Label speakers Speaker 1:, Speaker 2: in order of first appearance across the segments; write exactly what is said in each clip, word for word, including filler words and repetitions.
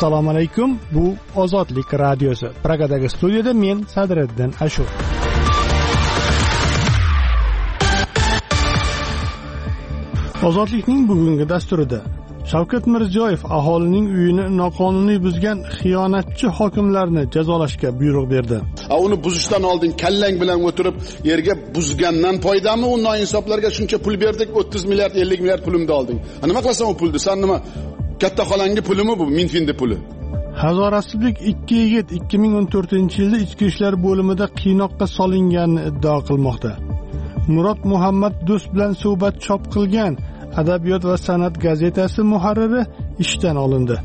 Speaker 1: Assalomu alaykum. Bu Ozodlik radiosi. Pragadagi studiyada men Sadriddin Ashur. Ozodlikning bugungi dasturida Shavkat Mirziyoyev aholining uyini noqonuniy buzgan xiyonatchi hokimlarni jazolashga buyruq berdi.
Speaker 2: A uni buzishdan oldin kallang bilan o'tirib yerga buzgandan foydami? U noinsoflarga shuncha pul berdik, o'ttiz milliard ellik milliard pulimni olding. Nima qilasan u pulni? Sen nima? Katta xolangi pulimi bu? Minfinda puli.
Speaker 1: Hazorasiblik ikki yigit ikki ming o'n to'rtinchi yilda ichki ishlar bo'limida qiynoqqa solinganini iddao qilmoqda. Murod Muhammad Do'st bilan suhbat chop qilgan Adabiyot va san'at gazetasi muharriri ishdan olindi.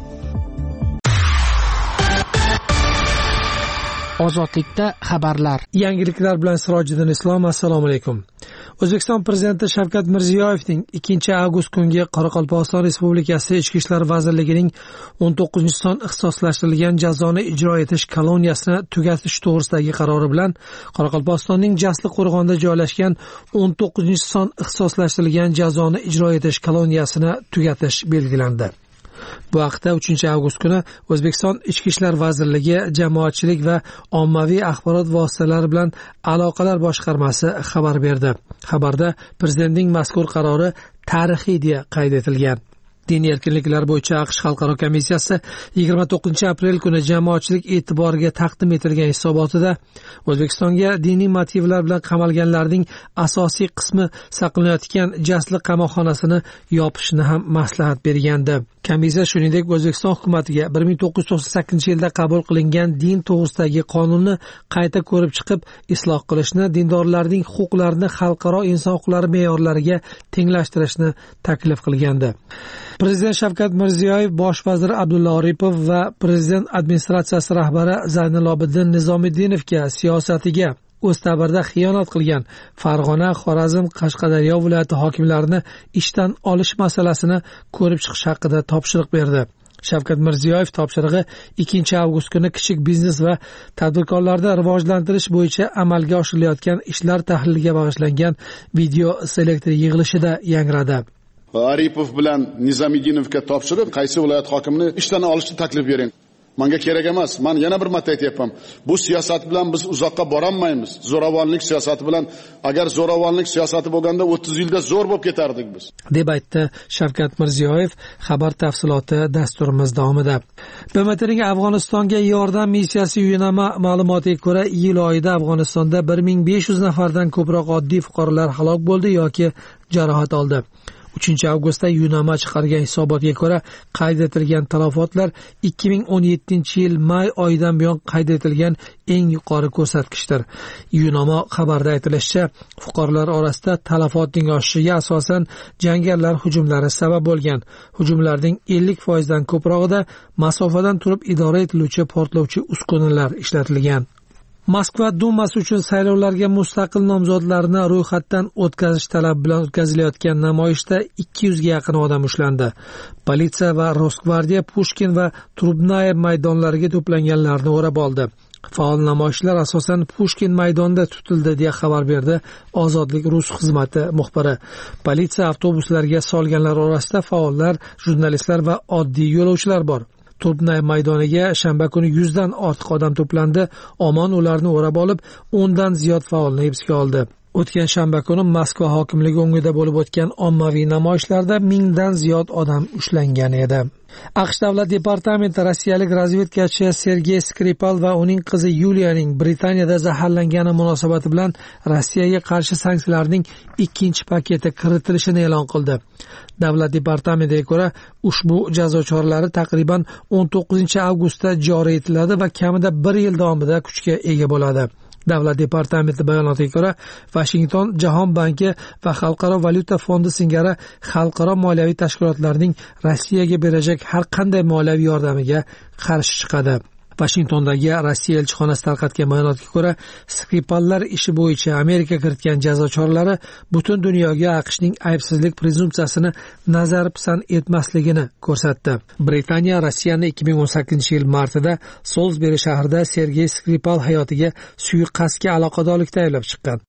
Speaker 3: Ozodlikda xabarlar.
Speaker 4: Yangiliklar bilan Sirojiddin Islom. Assalomu alaykum. O'zbekiston Prezidenti Shavkat Mirziyoyevning ikkinchi avgust kungi Qoraqalpog'iston Respublikasi Ichki ishlar vazirligining o'n to'qqizinchi son ixtisoslashtirilgan jazoni ijro etish koloniyasini tugatish to'g'risidagi qarori bilan Qoraqalpog'istonning Jasliqo'rg'onda joylashgan o'n to'qqizinchi son ixtisoslashtirilgan jazoni ijro etish koloniyasini tugatish belgilandi. Bu haqda uchinchi avgust kuni O'zbekiston Ichki ishlar vazirligi Jamoatchilik va ommaviy axborot vositalari bilan aloqalar boshqarmasi xabar berdi. Xabarda prezidentning mazkur qarori tarixiy deya qayd etilgan. Diniy erkinliklar bo'yicha AQSh Xalqaro komissiyasi yigirma to'qqizinchi aprel kuni jamoatchilik e'tiboriga taqdim etilgan hisobotida O'zbekistonga diniy motivlar bilan qamalganlarning asosiy qismi saqlanayotgan Jasliq qamoqxonasini yopishni ham maslahat bergandi. Komissiya shuningdek O'zbekiston hukumatiga bir ming to'qqiz yuz to'qson sakkizinchi yilda qabul qilingan din to'g'risidagi qonunni qayta ko'rib chiqib, isloh qilishni, dindorlarning huquqlarini xalqaro inson huquqlari me'yorlariga tenglashtirishni taklif qilgandi. Prezident Shavkat Mirziyoyev bosh vazir Abdulla Oripov va prezident administratsiyasi rahbari Zaynalobiddin Nizomiddinovga siyosatiga o'z ta'birida xiyonat qilgan Farg'ona, Xorazm, Qashqadaryo viloyati hokimlarini ishdan olish masalasini ko'rib chiqish haqida topshiriq berdi. Shavkat Mirziyoyev topshirig'i ikkinchi avgust kuni kichik biznes va tadbirkorlarni rivojlantirish bo'yicha amalga oshirilayotgan ishlar tahliliga bag'ishlangan video selektor yig'ilishida yangradi.
Speaker 2: Aripov bilan Nizomiddinovga topshirib, qaysi viloyat hokimini ishdan olishni taklif bering. Menga kerak emas. Men yana bir marta aytayapman. Bu siyosat bilan biz uzoqqa bora olmaymiz. Zo'ravonlik siyosati bilan, agar zo'ravonlik siyosati bo'lganda o'ttiz yilda zo'r bo'lib ketardik biz.
Speaker 4: deb aytdi Shavkat Mirziyoyev. Xabar tafsiloti dasturimiz davomida. B M T'ning Afg'onistonga yordam missiyasi uyushma ma'lumotiga ko'ra, iyul oyida Afg'onistonda bir ming besh yuz nafardan ko'proq oddiy fuqarolar halok bo'ldi yoki jarohat oldi. uchinchi avgustda uyushma chiqargan hisobotga ko'ra, qayd etilgan talafotlar ikki ming o'n yettinchi yil may oyidan buyon qayd etilgan eng yuqori ko'rsatkichdir. Uyushma xabarda aytilishicha, fuqarolar orasida talafotning oshishiga asosan jangarilar hujumlari sabab bo'lgan. Hujumlarning ellik foiz dan ko'prog'ida masofadan turib idora etiluvchi portlovchi uskunalar ishlatilgan. Moskva dumasi uchun saylovlarga mustaqil nomzodlarni ro'yxatdan o'tkazish talabi bilan o'tkazilayotgan namoyishda ikki yuzga yaqin odam ushlandi. Politsiya va Rosgvardiya Pushkin va Trubnaya maydonlariga to'planganlarni o'rab oldi. Faol namoyishlar asosan Pushkin maydonida tutildi deya xabar berdi Ozodlik Rus xizmati muxbiri. Politsiya avtobuslariga solganlar orasida faollar, jurnalistlar va oddiy yo'lovchilar bor. Turbnay maydoniga shanba kuni yuzdan ortiq odam to'plandi. Omon ularni o'rab olib, o'ndan ziyod faolni hibsga oldi. O'tgan shanba kuni Moskva hokimligi o'ngida bo'lib o'tgan ommaviy namoyishlarda mingdan ziyod odam ushlangan edi. AQSh Davlat departamenti rossiyalik razvedkachi Sergey Skripal va uning qizi Yuliyaning Britaniyada zaharlangani munosabati bilan Rossiyaga qarshi sanksiyalarning ikkinchi paketi kiritilishini e'lon qildi. Davlat departamentiga ko'ra, ushbu jazo choralari taqriban o'n to'qqizinchi avgustda joriy etiladi va kamida bir yil davomida kuchga ega bo'ladi. Davlat departamenti bayonotiga ko'ra, Washington Jahon banki va Xalqaro valyuta fondi singari xalqaro moliyaviy tashkilotlarning Rossiyaga berajak har qanday moliyaviy yordamiga qarshi chiqadi. Washingtondagi Rossiya elchixonasi tarqatgan bayonotga ko'ra, Skripallar ishi bo'yicha Amerika kiritgan jazo choralari butun dunyoga AQShning aybsizlik prezumpsiyasini nazar pisand etmasligini ko'rsatdi. Britaniya Rossiyani ikki ming o'n sakkizinchi yil martida Salisbury shahrida Sergey Skripal hayotiga suiqasdga aloqadorlikda ayblab chiqqan.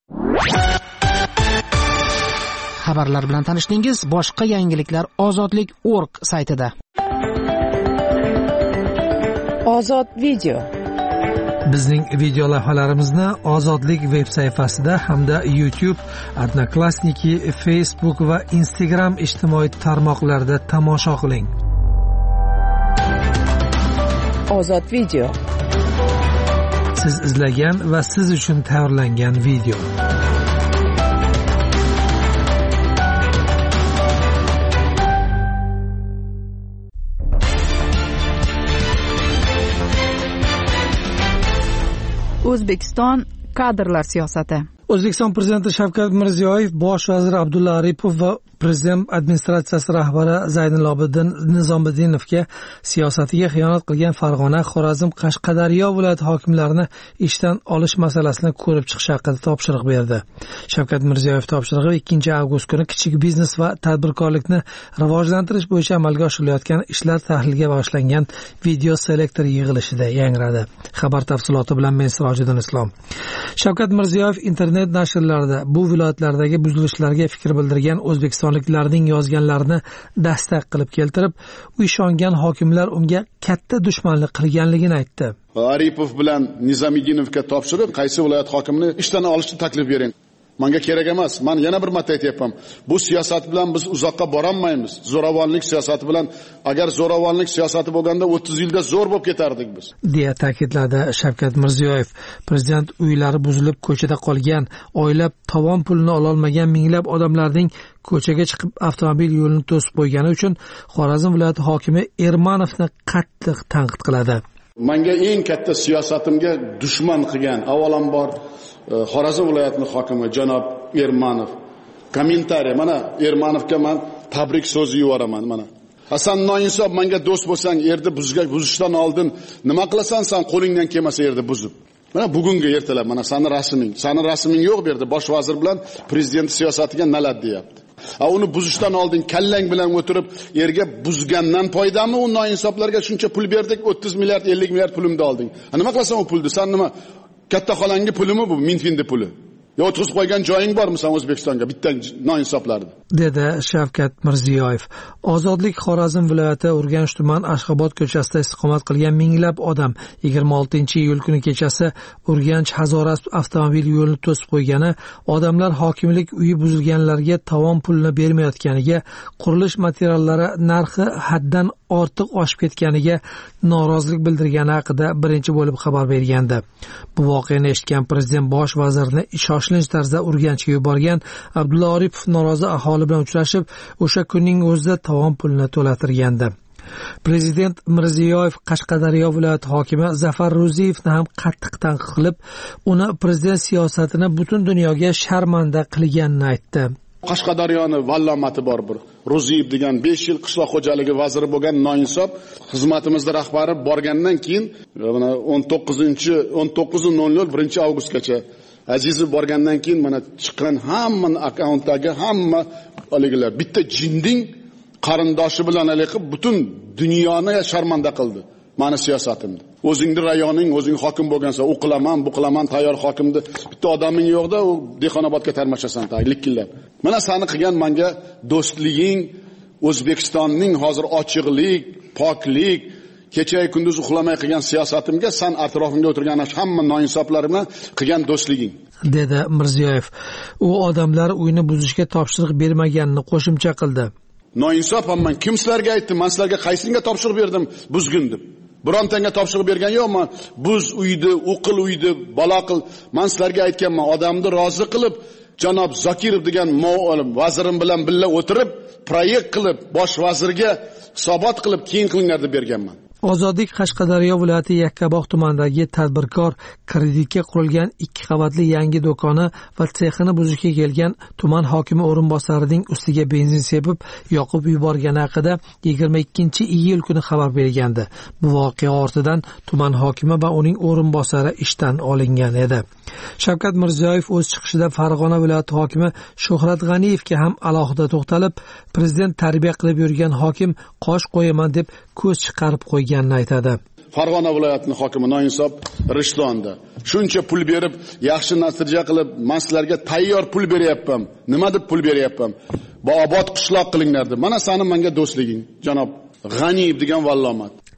Speaker 3: Xabarlar bilan tanishdingiz. Boshqa yangiliklar ozodlik nokta org saytida.
Speaker 5: Ozod video.
Speaker 4: Bizning video lavhalarimizni Ozodlik veb sayfasida hamda YouTube, Odnoklassniki, Facebook va Instagram ijtimoiy tarmoqlarida tomosha qiling.
Speaker 5: Ozod video.
Speaker 4: Siz izlagan va siz uchun tayyorlangan video.
Speaker 5: O'zbekiston kadrlar siyosati.
Speaker 4: O'zbekiston prezidenti Shavkat Mirziyoyev, bosh vazir Abdulla Aripov va prezident administratsiyasi rahbari Zaynalobidin Nizomiddinovga siyosatiga xiyonat qilgan Farg'ona, Xorazm, Qashqadaryo viloyat hokimlarini ishdan olish masalasini ko'rib chiqish haqida topshiriq berdi. Shavkat Mirziyoyev topshirig'i ikkinchi avgust kuni kichik biznes va tadbirkorlikni rivojlantirish bo'yicha amalga oshirilayotgan ishlar tahliliga bag'ishlangan video selektor yig'ilishida yangradi. Xabar tafsiloti bilan men Sirojiddin Islom. Shavkat Mirziyoyev internet nashrlarida bu viloyatlardagi buzilishlarga fikr bildirgan o'zbekistonliklarning yozganlarini dastak qilib keltirib, u ishongan hokimlar unga katta dushmanlik qilganligini aytdi.
Speaker 2: Aripov bilan Nizomiddinovga topshirib, qaysi viloyat hokimini ishdan olishni taklif bering. Menga kerak emas. Men yana bir marta aytayapman. Bu siyosat bilan biz uzoqqa bora olmaymiz. Zo'ravonlik siyosati bilan, agar zo'ravonlik siyosati bo'lganda o'ttiz yilda zo'r bo'lib ketardik biz.
Speaker 4: deya ta'kidladi Shavkat Mirziyoyev. Prezident uylari buzilib ko'chada qolgan, oylab tovon pulini ola olmagan minglab odamlarning ko'chaga chiqib avtomobil yo'lini to'sib qo'ygani uchun Xorazm viloyati hokimi Ermanovni qattiq tanqid qiladi.
Speaker 2: Menga eng katta siyosatimga dushman qilgan avvalambor Xorazm viloyatining hokimi janob Ermanov. Kommentariy, mana Ermanovga men tabrik so'zi yuboraman mana. Hasan noinsof, menga do'st bo'lsang, yerda buzga buzishdan oldin nima qilasan, sen qo'lingdan kelmasa yerda buzib. Mana bugungi ertalab mana seni rasming, seni rasming yo'q bu yerda, bosh vazir bilan prezident siyosatiga nalad deyapti. A uni buzishdan oldin kallang bilan o'tirib, yerga buzgandan foydami u noinsoflarga shuncha pul berdik, o'ttiz milliard ellik milliard pulimni olding. Ha nima qilasan u pulni? Sen nima katta xolangi pulimi bu? Minfinda puli. Yo o'tkazib qo'ygan joying bormi sen O'zbekistonga bitta noinsoflarni? dedi
Speaker 4: Shavkat Mirziyoyev. Ozodlik Xorazm viloyati Urganch tuman Ashxobod ko'chasida istiqomat qilgan minglab odam yigirma oltinchi iyul kuni kechasi Urganch Hazoras avtomobil yo'lini to'sib qo'ygani, odamlar hokimlik uyi buzilganlarga tovon pulini bermayotganiga, qurilish materiallari narxi haddan ortiq oshib ketganiga norozilik bildirgani haqida birinchi bo'lib xabar bergandi. Bu voqeani eshitgan prezident bosh vazirni shoshilinch tarzda Urganchga yuborgan. Abdulla Aripov norozi aholi bilan uchrashib, o'sha kunning o'zida tovon pulini to'latirgandi. Prezident Mirziyoyev Qashqadaryo viloyati hokimi Zafar Ro'ziyevni ham qattiq tanqid qilib, uni prezident siyosatini butun dunyoga sharmanda qilganini aytdi.
Speaker 2: Qashqadaryoni vallomati bor bir. Ro'ziyev degan besh yil qishloq xo'jaligi vaziri bo'lgan noinsof xizmatimizda rahbari borgandan keyin mana o'n to'qqizinchi o'n to'qqiz nol nol birinchi avgustgacha Azizi borgandan keyin mana chiqqan hamma akkauntdagi hamma oligilar bitta jinding qarindoshi bilan aloqa butun dunyoni sharmanda qildi. Mani siyosatimda. O'zingni rayoning, o'zing hokim bo'lgansa, u qilaman, bu qilaman, tayyor hokimni bitta odaming yo'qda, u Dehqonobodga tarmashasan, tagliklar. Mana seni qilgan menga do'stliging, O'zbekistonning hozir ochiqlik, poklik, kecha kunduz uxlamay qilgan siyosatimga, sen atrofimda o'tirgan hamma noinsoflar bilan qilgan do'stliging,
Speaker 4: dedi Mirziyoyev. U odamlar uyni buzishga topshiriq bermaganini qo'shimcha qildi.
Speaker 2: Noinsof men kim sizlarga aytdim, men sizlarga qaysinga topshiriq berdim buzgin deb. Birontanga topshiriq bergan yo'qman. Buz uyni, o'qil uyni, bola qil. Men sizlarga aytganman, odamni rozi qilib, janob Zokirov degan muallim vazirim bilan birga o'tirib, proyekt qilib, bosh vazirga hisobot qilib, keyin qilinglar deb berganman.
Speaker 4: Ozodlik Qashqadaryo viloyati Yakkabog' tumanidagi tadbirkor kreditga qurilgan ikki qavatli yangi do'koni va sexini buzishga kelgan tuman hokimi o'rinbosarining ustiga benzin sepib, yoqib yuborgani haqida yigirma ikkinchi iyul kuni xabar bergandi. Bu voqea ortidan tuman hokimi va uning o'rinbosari ishdan olingan edi. Shavkat Mirziyoyev o'z chiqishida Farg'ona viloyati hokimi Shuhrat G'aniyevga ham alohida to'xtalib, prezident tarbiya qilib yurgan hokim qosh qo'yaman deb ko'z chiqarib qo'yganini aytadi.
Speaker 2: Farg'ona viloyatining hokimi noinsof Rishtonda shuncha pul berib, yaxshi natija qilib, men sizlarga tayyor pul beryapman. Nima deb pul beryapman? Bu obod qishloq qilinglar deb. Mana seni menga do'stliging, janob G'aniyev degan vallomat.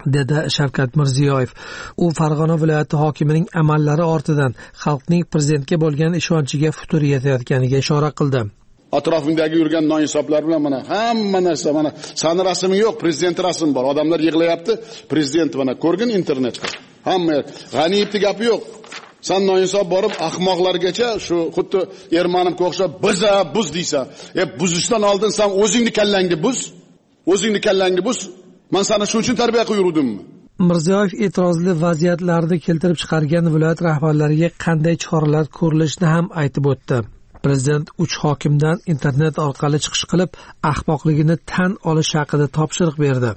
Speaker 4: dedi Shavkat Mirziyoyev. U Farg'ona viloyati hokimining amallari ortidan xalqning prezidentga bo'lgan ishonchiga futur yetayotganiga ishora qildi.
Speaker 2: Atrofingdagi yurgan noinsoflar bilan mana hamma narsa, mana sani rasming yo'q, prezident rasmi bor. Odamlar yig'layapti, prezident mana ko'rgin internetda. Hamma G'aniyevni gapi yo'q. Sen noinsof borib ahmoqlargacha shu xuddi Ermanovga o'xshab biza buz deysan. E buzishdan oldin sen o'zingni kallangni buz. O'zingni kallangni buz. Men seni shuning uchun tarbiya qilib yurdimmi?
Speaker 4: Mirziyoyev e'tirozli vaziyatlarni keltirib chiqargan viloyat rahbarlariga qanday choralar ko'rilishini ham aytib o'tdi. Prezident uch hokimdan internet orqali chiqish qilib, ahmoqligini tan olish haqida topshiriq berdi.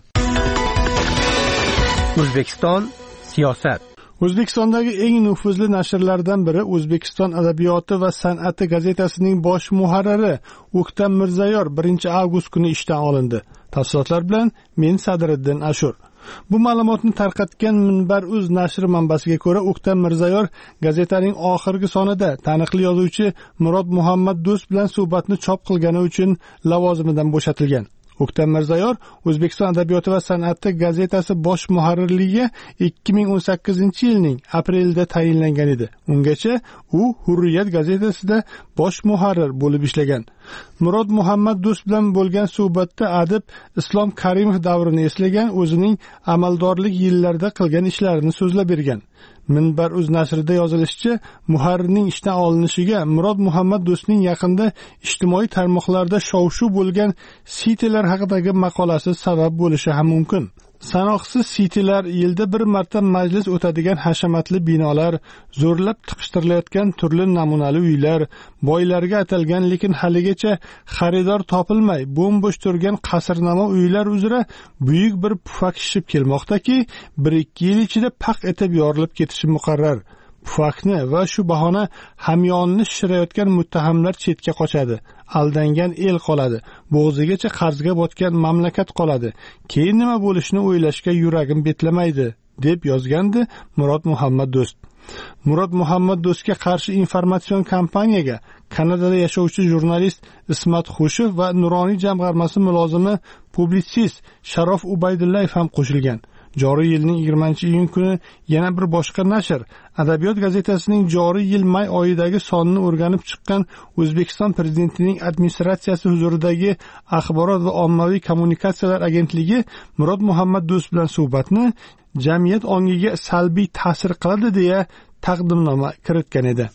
Speaker 6: O'zbekiston siyosat.
Speaker 1: O'zbekistondagi eng nufuzli nashrlardan biri O'zbekiston adabiyoti va san'ati gazetasining bosh muharriri O'ktam Mirzayor birinchi avgust kuni ishdan olindi. Tafsilotlar bilan men Sadriddin Ashur. Bu ma'lumotni tarqatgan Minbar.uz nashri manbasiga ko'ra, O'ktam Mirzayor gazetaning oxirgi sonida taniqli yozuvchi Murod Muhammad Do'st bilan suhbatni chop qilgani uchun lavozimidan bo'shatilgan. O'ktam Mirzayor O'zbekiston adabiyoti va san'ati gazetasi bosh muharrirligiga ikki ming o'n sakkizinchi yilning aprelida tayinlangan edi. Ungacha u Hurriyat gazetasida bosh muharrir bo'lib ishlagan. Murod Muhammad Do'st bilan bo'lgan suhbatda adib Islom Karimov davrini eslagan, o'zining amaldorlik yillarida qilgan ishlarini so'zlab bergan. Minbar.uz nashrida yozilishicha, muharrirning ishdan olinishiga Murod Muhammad Do'stning yaqinda ijtimoiy tarmoqlarda shov-shuv bo'lgan sitelar haqidagi maqolasi sabab bo'lishi ham mumkin. Sanoqsiz sitelar, yilda bir marta majlis o'tadigan hashamatli binolar, zo'rlab tiqishtirilayotgan turli namunali uylar, boylarga atalgan lekin haligacha xaridor topilmay bo'm-bo'sh turgan qasrnamo uylar uzra buyuk bir pufak shishib kelmoqdaki, bir ikki yil ichida paq etib yorilib ketishi muqarrar. Pufakni va shu bahona hamyonni shirayotgan muttahamlar chetga qochadi. Aldangan el qoladi. Bo'g'zigacha qarzga botgan mamlakat qoladi. Keyin nima bo'lishini o'ylashga yuragim betlamaydi, deb yozgandi Murod Muhammad Do'st. Murod Muhammad Do'stga qarshi informatsion kampaniyaga Kanadada yashovchi jurnalist Ismat Xushev va Nuroniy jamg'armasi mulozimi publitsist Sharof Ubaydullayev ham qo'shilgan. Joriy yilning yigirmanchi iyun kuni yana bir boshqa nashr Adabiyot gazetasining joriy yil may oyidagi sonini o'rganib chiqqan O'zbekiston prezidentining administratsiyasi huzuridagi Axborot va ommaviy kommunikatsiyalar agentligi Murod Muhammad Do'st bilan suhbatni jamiyat ongiga salbiy ta'sir qiladi deya taqdimnoma kiritgan edi.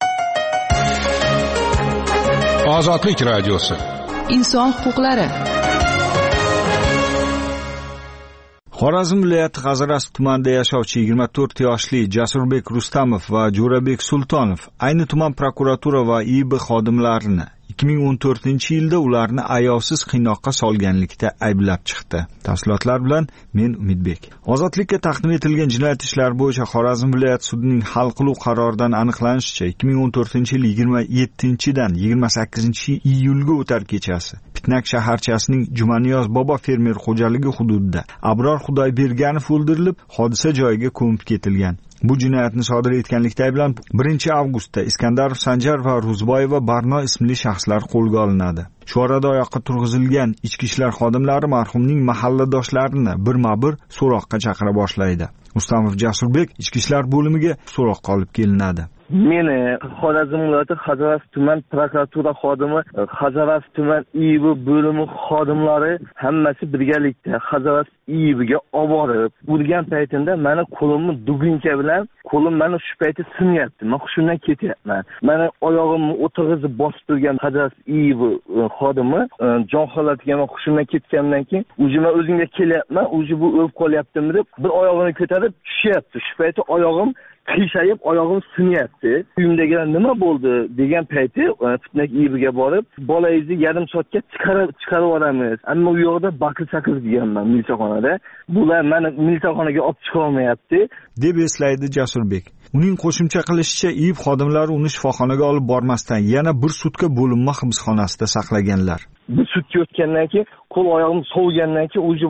Speaker 7: Ozodlik radiosi.
Speaker 5: Inson huquqlari.
Speaker 8: Xorazm viloyati G'azaras tumanida yashovchi yigirma to'rt yoshli Jasurbek Rustamov va Jo'rabek Sultonov ayni tuman prokuratura va I B xodimlarini ikki ming o'n to'rtinchi yilda ularni ayovsiz qiynoqqa solganlikda ayblab chiqdi. Tafsilotlar bilan men Umidbek. Ozodlikka taqdim etilgan jinoyat ishlari bo'yicha Xorazm viloyat sudining hal qiluv qaroridan aniqlanishicha, ikki ming o'n to'rtinchi yil yigirma yettinchidan yigirma sakkizinchi iyulga o'tar kechasi Pitnak shaharchasining Jumaniyoz bobo fermer xo'jaligi hududida Abror Xudoyberganov o'ldirilib, hodisa joyiga ko'mib ketilgan. Bu jinoyatni sodir etganlikda ayblanib birinchi avgustda Iskandarov Sanjar va Ruzboyeva Barno ismli shaxslar qo'lga olinadi. Shu orada oyoqqa turg'izilgan ichki ishlar xodimlari marhumning mahalladoshlarini birma-bir so'roqqa chaqira boshlaydi. Ustamov Jasurbek ichki ishlar bo'limiga so'roqqa olib kelinadi.
Speaker 9: Meni Xorazm viloyati Xazaras tuman prokuratura xodimi, Xazaras tuman I B bo'limi xodimlari hammasi birgalikda Xazaras I B'ga olib borib, urgan paytimda meni qo'limni duguncha bilan qo'lim meni shu paytda sinyapti. Men hushimdan ketyapman. Meni oyog'imni o'tirg'izib bosib turgan Xazaras I B xodimi jon holatiga men hushimdan ketgandan keyin o'zimga o'zimga kelyapman, o'zi bu o'lib qolyaptimi deb bir oyog'ini ko'tarib tushyapti. Shu paytda oyog'im qiyshayib, oyog'im sinyapti. Uyimdagilar nima bo'ldi degan payti Pitnak I B'ga borib, bolangizni yarim soatga chiqarib chiqarib yuboramiz. Ammo u yoqda bakil-sakil deganman milisaxonada. Bular meni milisaxonaga olib chiqa olmayapti,
Speaker 8: deb eslaydi Jasurbek. Uning qo'shimcha qilishicha, I B xodimlari uni shifoxonaga olib bormasdan yana bir sutka bo'linma hibsxonasida saqlaganlar.
Speaker 9: Bir sutka o'tgandan keyin, qo'l oyog'im sovigandan keyin o'zi bular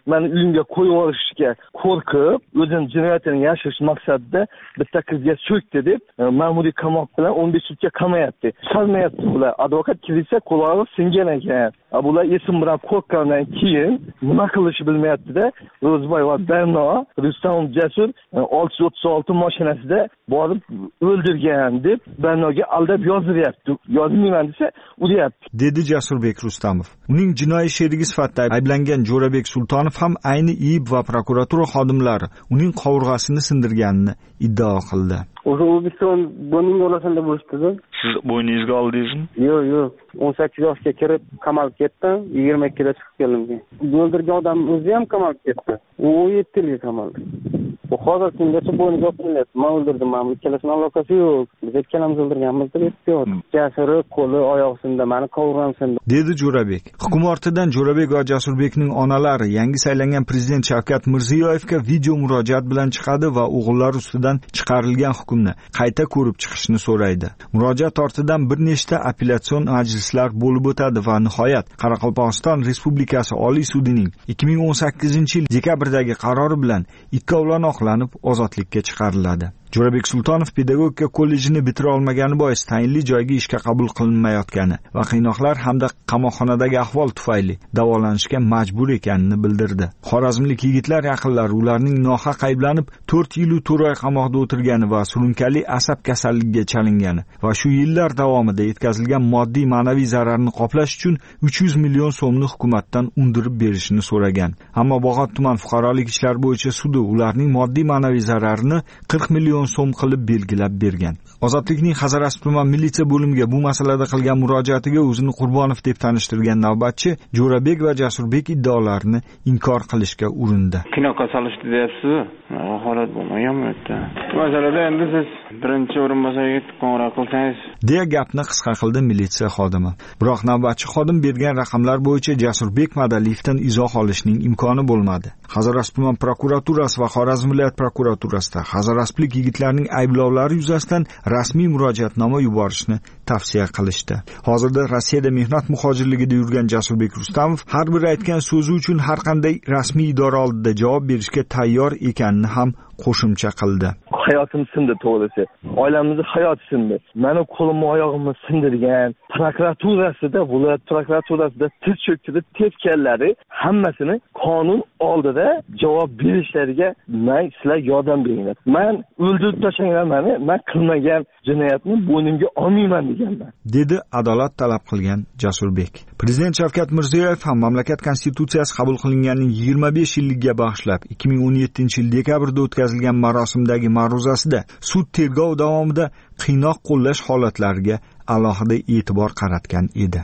Speaker 9: meni uyimga qo'yib olishga qo'rqib, o'zini jinoyatini yashirish maqsadida bitta qizga so'kdi deb ma'muriy qamoq bilan o'n besh yilga qamayapti. Chiqarmayapti bular. Advokat kirsa qulog'i singan ekan. Bular esim bilan qo'rqqandan keyin nima qilishni bilmayapti-da. Ro'zboy va Barno Rustam Jasur olti yuz o'ttiz olti mashinasida borib o'ldirgan deb Barnoga aldab yoziryapti. Yozmayman desa, uryapti.
Speaker 8: Dedi Jasurbek Rustamov. Uning jinoiy sherigi sifatida ayblangan Jo'rabek Sultonov ham ayni I B va prokuratura xodimlari uning qovurg'asini sindirganini iddao qildi.
Speaker 10: O'sha O'zbekiston bo'ning yo'lasida bo'lishdi-da.
Speaker 8: Siz bo'yningizga oldingizmi?
Speaker 10: Yo'q, yo'q. o'n sakkiz yoshga kirib qamalib ketdim, yigirma ikkida chiqib keldim. O'ldirgan odam o'zi ham qamalib ketdi. U o'n yetti yilga qamaldi. Bu hozir kungacha bo'yniga opilyapti. Men o'ldirdim, men ikkalasini aloqasi yo'q. Biz ikkalamiz o'ldirganmiz deb aytdi. Jasuri qo'li, oyog'i sindi, meni qovurg'am sindi.
Speaker 8: Dedi Jo'rabek. Hukm ortidan Jo'rabek va Jasurbekning onalari yangi saylangan prezident Shavkat Mirziyoyevga video murojaat bilan chiqadi va o'g'illar ustidan chiqarilgan hukmni qayta ko'rib chiqishni so'raydi. Murojaat ortidan bir nechta apellyatsiyon majlislar bo'lib o'tadi va nihoyat Qoraqalpog'iston Respublikasi Oliy sudining ikki ming o'n sakkizinchi yil dekabrdagi qarori bilan ikkovlon oqlanib ozodlikka chiqariladi. Jo'rabek Sultonov pedagogika kollejini bitira olmagani bois tayinli joyga ishga qabul qilinmayotgani va qiynoqlar hamda qamoqxonadagi ahvol tufayli davolanishga majbur ekanini bildirdi. Xorazmlik yigitlar yaqinlari ularning nohaq ayblanib to'rt yil to'rt oy qamoqda o'tirgani va surunkali asab kasalligiga chalingani va shu yillar davomida yetkazilgan moddiy ma'naviy zararni qoplash uchun uch yuz million so'mni hukumatdan undirib berishini so'ragan. Ammo Bog'ot tuman fuqarolik ishlar bo'yicha sudi ularning moddiy ma'naviy zararini qirq million so'm qilib belgilab bergan. Ozodlikning Hazarasp tuman militsiya bo'limiga bu masalada qilgan murojaatiga o'zini Qurbonov deb tanishtirgan navbatchi Jo'rabek va Jasurbek iddaolarini inkor qilishga urindi.
Speaker 10: Kinoga solishdi deyapsiz. Holat bo'lmaganmi o'tda? Masalada endi siz birinchi o'rinbosarga qo'ng'iroq qilsangiz,
Speaker 8: deya gapni qisqa qildi militsiya xodimi. Biroq navbatchi xodim bergan raqamlar bo'yicha Jasurbek Madaliyevdan izoh olishning imkoni bo'lmadi. Hazarasp tuman prokuraturasi va Xorazm viloyat prokuraturasida Hazarasplik yigitlarning ayblovlari yuzasidan rasmiy murojaatnoma yuborishni tavsiya qilishdi. Hozirda Rossiyada mehnat muhojirligida yurgan Jasurbek Rustamov har bir aytgan so'zi uchun har qanday rasmiy idora oldida javob berishga tayyor ekanini ham qo'shimcha qildi.
Speaker 9: Hayotim sindi to'g'risi. Oilamizning hayoti sindi. Meni qo'limni oyog'imni sindirgan prokuraturasida, viloyat prokuraturasida tiz cho'ktirib tepganlari hammasini qonun oldida javob berishlariga men sizlar yordam beringlar. Men o'ldirib tashlanglar meni, men qilmagan jinoyatni bo'ynimga olmayman deganman. Dedi
Speaker 8: adolat talab qilgan Jasurbek. Prezident Shavkat Mirziyoyev ham mamlakat konstitutsiyasi qabul qilinganining yigirma besh yilligiga bag'ishlab ikki ming o'n yettinchi yil dekabrda o'tkazilgan marosimdagi ma'ruzasida sud tergov davomida qiynoq qo'llash holatlariga alohida e'tibor qaratgan edi.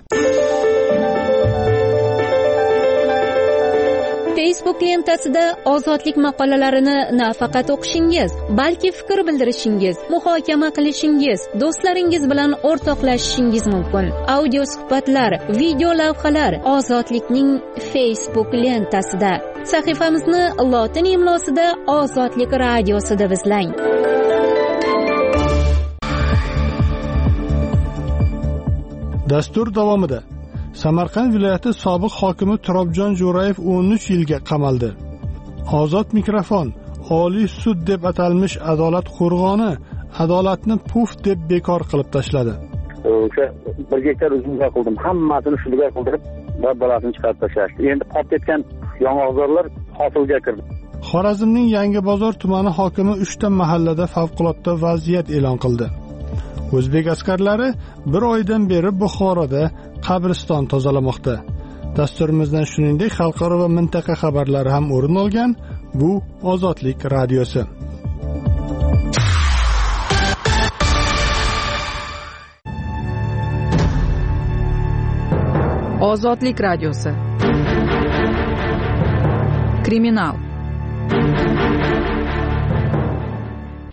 Speaker 11: Facebook lentasida ozodlik maqolalarini nafaqat o'qishingiz, balki fikr bildirishingiz, muhokama qilishingiz, do'stlaringiz bilan o'rtoqlashishingiz mumkin. Audio suhbatlar, video lavhalar Ozodlikning Facebook lentasida. Sahifamizni lotin imlosida Ozodlik radiosida izlang.
Speaker 1: Dastur davomida Samarqand viloyati sobiq hokimi Turobjon Jo'rayev o'n uch yilga qamaldi. Ozod mikrofon Oliy sud deb atalmish adolat qo'rg'oni adolatni puf deb bekor qilib tashladi.
Speaker 10: O'sha bir gektar uzumga qildim. Hammasini shunga qildirib, balasini chiqarib tashlashdi. Endi qolib ketgan yong'oqzorlar hosilga kirdi.
Speaker 1: Xorazmning Yangibozor tumani hokimi uchta mahallada favqulodda vaziyat e'lon qildi. O'zbek askarlari bir oydan beri Buxoroda qabriston tozalamoqda. Dasturimizdan shuningdek xalqaro va mintaqa xabarlari ham o'rin olgan. Bu Ozodlik radiosi.
Speaker 5: Ozodlik radiosi. Kriminal.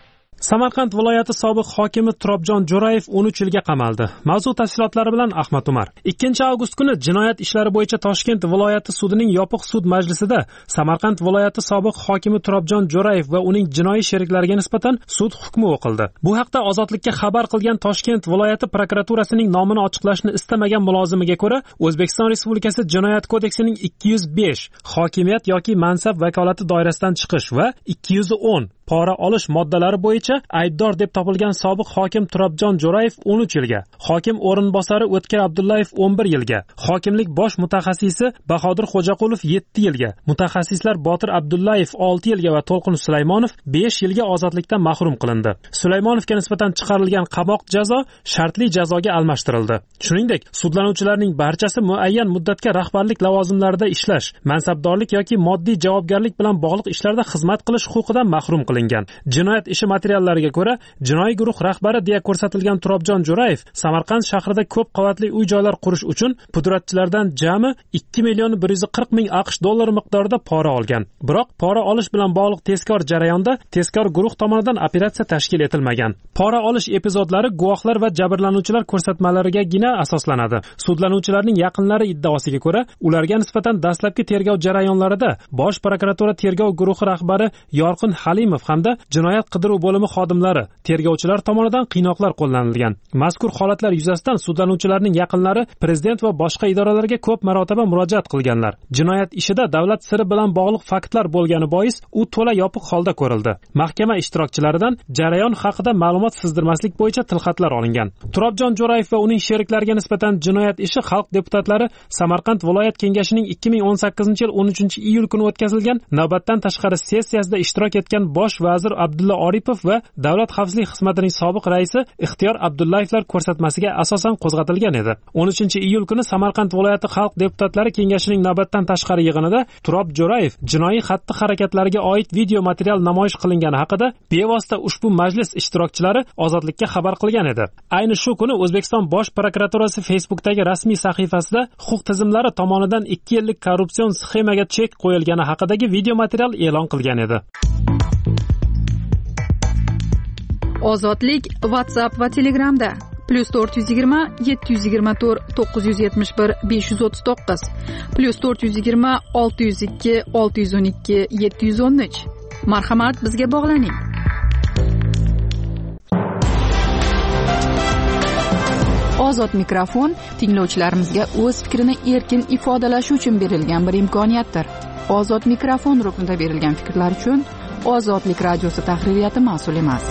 Speaker 12: Samarqand viloyati sobiq hokimi Turobjon Jo'rayev o'n uch yilga qamaldi. Mavzu tafsilotlari bilan Ahmad Umar. ikkinchi avgust kuni jinoyat ishlari bo'yicha Toshkent viloyati sudining yopiq sud majlisida Samarqand viloyati sobiq hokimi Turobjon Jo'rayev va uning jinoiy sheriklariga nisbatan sud hukmi o'qildi. Bu haqda Ozodlikka xabar qilgan Toshkent viloyati prokuraturasining nomini ochiqlashni istamagan mulozimiga ko'ra, O'zbekiston Respublikasi Jinoyat kodeksining ikki yuz besh hokimiyat yoki mansab vakolati doirasidan chiqish va ikki yuz o'n pora olish moddalari bo'yicha aybdor deb topilgan sobiq hokim Turobjon Jo'rayev o'n uch yilga, hokim o'rinbosari O'tkir Abdullayev o'n bir yilga, hokimlik bosh mutaxassisi Bahodir Xo'jaqulov yetti yilga, mutaxassislar Botir Abdullayev olti yilga va To'lqin Sulaymonov besh yilga ozodlikdan mahrum qilindi. Sulaymonovga nisbatan chiqarilgan qamoq jazo shartli jazoga almashtirildi. Shuningdek, sudlanuvchilarning barchasi muayyan muddatga rahbarlik lavozimlarida ishlash, mansabdorlik yoki moddiy javobgarlik bilan bog'liq ishlarda xizmat qilish huquqidan mahrum qilingan. Jinoyat ishi materiallariga ko'ra, jinoiy guruh rahbari deya ko'rsatilgan Turobjon Jo'rayev Samarqand shahrida ko'p qavatli uy-joylar qurish uchun pudratchilardan jami ikki million bir yuz qirq ming AQSh dollari miqdorida pora olgan. Biroq pora olish bilan bog'liq tezkor jarayonda tezkor guruh tomonidan operatsiya tashkil etilmagan. Pora olish epizodlari guvohlar va jabrlanuvchilar ko'rsatmalarigagina asoslanadi. Sudlanuvchilarning yaqinlari iddaosiga ko'ra, ularga nisbatan dastlabki tergov jarayonlarida Bosh prokuratura tergov guruhi rahbari Yorqin Halimov hamda jinoyat qidiruv bo'limi xodimlari, tergovchilar tomonidan qiynoqlar qo'llanilgan. Mazkur holatlar yuzasidan sudlanuvchilarning yaqinlari prezident va boshqa idoralarga ko'p marotaba murojaat qilganlar. Jinoyat ishida davlat siri bilan bog'liq faktlar bo'lgani bois u to'la yopiq holda ko'rildi. Mahkama ishtirokchilaridan jarayon haqida ma'lumot sizdirmaslik bo'yicha tilxatlar olingan. Turobjon Jo'rayev va uning sheriklariga nisbatan jinoyat ishi xalq deputatlari Samarqand viloyat kengashining ikki ming o'n sakkizinchi yil o'n uchinchi iyul kuni o'tkazilgan navbatdan tashqari sessiyasida ishtirok etgan bosh vazir Abdulla Oripov va davlat xavfsizlik xizmatining sobiq raisi Ixtiyor Abdullayevlar ko'rsatmasiga asosan qo'zg'atilgan edi. o'n uchinchi iyul kuni Samarqand viloyati xalq deputatlari kengashining navbatdan tashqari yig'inida Turob Jo'rayev jinoiy xatti-harakatlariga oid video material namoyish qilingani haqida bevosita ushbu majlis ishtirokchilari Ozodlikka xabar qilgan edi. Ayni shu kuni O'zbekiston bosh prokuraturasi Facebookdagi rasmiy sahifasida huquq tizimlari tomonidan ikki yillik korrupsion sxemaga chek qo'yilgani haqidagi video material e'lon qilgan edi.
Speaker 5: Ozodlik WhatsApp va Telegramda plus to'rt yuz yigirma yetti yuz yigirma to'rt to'qqiz yuz yetmish bir besh yuz o'ttiz to'qqiz plus to'rt yuz yigirma olti yuz ikki olti yuz o'n ikki yetti yuz o'n uch. Marhamat, bizga bog'laning. Ozod mikrofon tinglovchilarimizga o'z fikrini erkin ifodalashi uchun berilgan bir imkoniyatdir. Ozod mikrofon ruknida berilgan fikrlar uchun Ozodlik radiosi tahririyati mas'ul emas.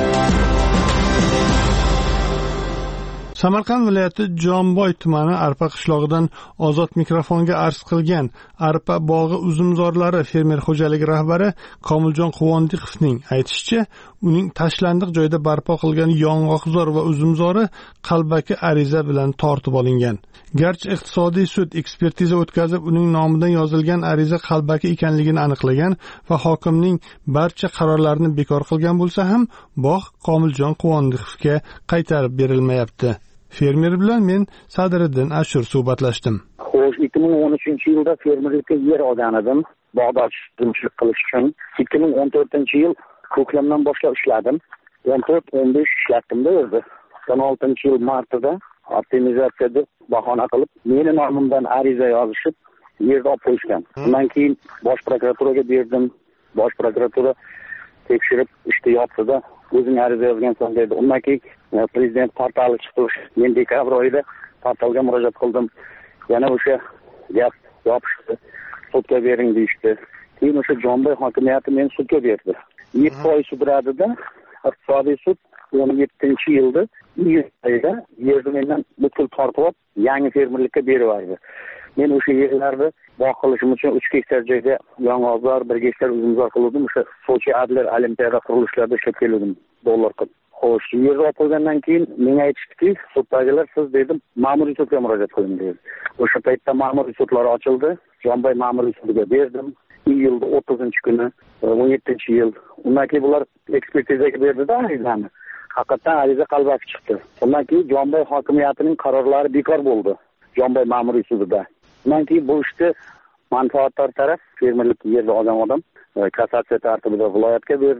Speaker 1: Samarqand viloyati Jomboy tumani Arpa qishlog'idan Ozod mikrofonga arz qilgan Arpa bog'i uzumzorlari fermer xo'jaligi rahbari Komiljon Quvondiqovning aytishicha, uning tashlandiq joyda barpo qilgan yong'oqzor va uzumzori qalbaki ariza bilan tortib olingan. Garchi iqtisodiy sud ekspertiza o'tkazib, uning nomidan yozilgan ariza qalbaki ekanligini aniqlagan va hokimning barcha qarorlarini bekor qilgan bo'lsa ham, bog' Komiljon Quvondiqovga qaytarib berilmayapti. Fermer bilan men Sadriddin Ashur suhbatlashdim.
Speaker 13: Xo'sh, ikki ming o'n uchinchi yilda fermerlikka yer olgan edim, bog'dorchilik qilish uchun. ikki ming o'n to'rtinchi yil ko'klamdan boshlab ishladim. o'n to'rt o'n besh ishlatdim-da o'zi. o'n oltinchi yil martida optimizatsiya deb bahona qilib, meni nomimdan ariza yozishib, yerni olib qo'yishgan. Undan keyin bosh prokuraturaga berdim. Bosh prokuratura tekshirib, ishni yopdi-da, o'zing ariza yozgansan dedi. Undan keyin prezident portali chiqdi. Men dekabr oyida portalga murojaat qildim. Yana o'sha gap yopishdi. Sudga bering deyishdi. Keyin o'sha Jomboy hokimiyati meni sudga berdi. yetti oy sudradida, iqtisodiy sud o'n yettinchi yilda iyul oyida yerni mendan butkul tortib olib, yangi fermerlikka berib yubordi. Men o'sha yerlarni bog' qilishim uchun uch gektar joyga yong'oqzor, bir gektar uzumzor qildim. O'sha Sochi Adler Olimpiada qurilishlarida ishlab keldim, dollar qilib. Xo'sh, yerni olib qo'ygandan keyin menga aytishdiki, suddagilar siz dedim, ma'muriy sudga murojaat qiling dedi. O'sha paytda ma'muriy sudlar ochildi. Jomboy ma'muriy sudiga berdim. iyulda o'ttizinchi kuni o'n yettinchi yil. Undan keyin bular ekspertizaga berdi-da arizani. Haqiqatan ariza qalbaki chiqdi. Undan keyin Jomboy hokimiyatining qarorlari bekor bo'ldi. Jomboy ma'muriy sudida. Undan keyin bu ishni manfaatdor taraf fermerlik yerda olgan odam kassatsiya tartibida viloyatga berdi.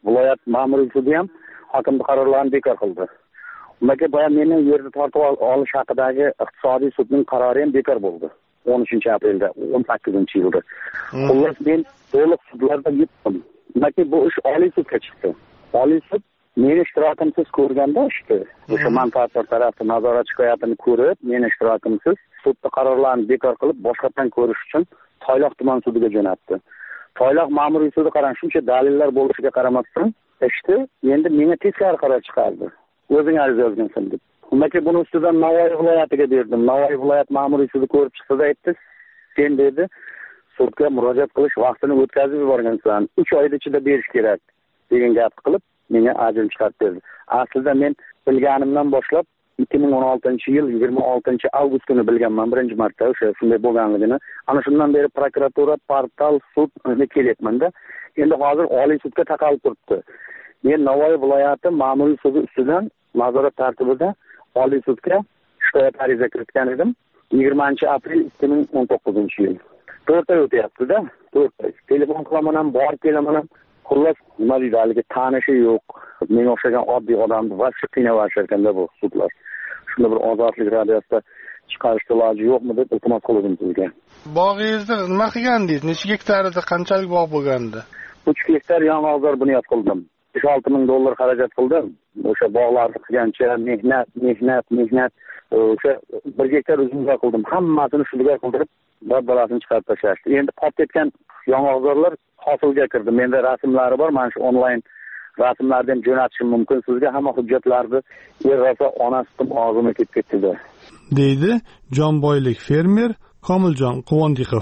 Speaker 13: viloyat ma'muriy sudi ham hokimning qarorlarini bekor qildi. Unga boya meni yerni tortib olish haqidagi iqtisodiy sudning qarori ham bekor bo'ldi. o'n uchinchi aprelda o'n sakkizinchi yilda. Xullas men to'liq sudlarda yutdim. Balki bu ish oliy sudga chiqdi. Oliy sud meni ishtirokimsiz ko'rganda işte o'sha manfaatdor tarafni nazorat shikoyatini ko'rib, meni ishtirokimsiz sudda qarorlarni bekor qilib boshqatdan ko'rish uchun Toyloq tuman sudiga jo'natdi. Toyloq ma'muriy sudi qarang shuncha dalillar bo'lishiga qaramasdan, işte endi menga teskari qaror chiqardi. O'zing ariza yozgansan deb. Undan buni ustidan Navoiy viloyatiga berdim. Navoiy viloyat ma'muriy sudi ko'rib chiqsa aytdi, sen dedi, sudga murojaat qilish vaqtini o'tkazib yuborgansan, uch oy ichida berish kerak degan gap qilib menga ajrim chiqarib berdi. Aslida men bilganimdan boshlab ikki ming o'n oltinchi yil yigirma oltinchi avgust kuni bilganman birinchi marta o'sha shunday bo'lganligini. Ana shundan beri prokuratura, portal, sudga kelyapman-da. Endi hozir oliy sudga taqalib turibdi. Men Navoiy viloyati ma'muriy sudi ustidan nazorat tartibida oliy sudga shikoyat ariza kiritgan edim yigirmanchi aprel ikki ming o'n to'qqizinchi yil. to'rt oy o'tyapti-da, to'rt oy. Telefon qilaman ham, borib kelaman ham. Xullas, nima deydi, haligi tanishi yo'q. Menga o'xshagan oddiy odamni vaqti qiynavashirganda bu sudlar. Shunda bir ozodlik radiosida chiqarish iloji yo'qmi deb iltimos qildim sizga.
Speaker 1: Bog'ingizni nima qilgandingiz? Necha gektarida qanchalik bog' bo'lgandi?
Speaker 13: uch gektar yong'oqzor bunyod qildim. besh olti ming dollar xarajat qildim. O'sha bog'larni qilgancha mehnat, mehnat, mehnat, o'sha bir gektar uzumzor qildim. Hammasini shunga qildirib, bir-birasini chiqarib tashlashdi. Endi qolib ketgan yong'oqzorlar hosilga kirdi. Menda rasmlari bor, mana shu onlayn rasmlarni ham jo'natishim mumkin sizga. Hamma hujjatlarni er rosa onasidan og'zimga ketib ketdi.
Speaker 1: deydi Jonboylik fermer Komiljon Quvondiqov.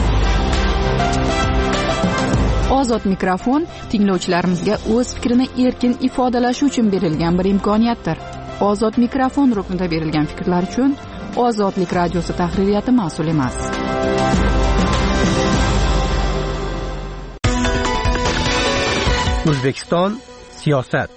Speaker 5: Ozod mikrofon tinglovchilarimizga o'z fikrini erkin ifodalashi uchun berilgan bir imkoniyatdir. Ozod mikrofon ruknida berilgan fikrlar uchun Ozodlik radiosi tahririyati mas'ul emas.
Speaker 6: O'zbekiston siyosat.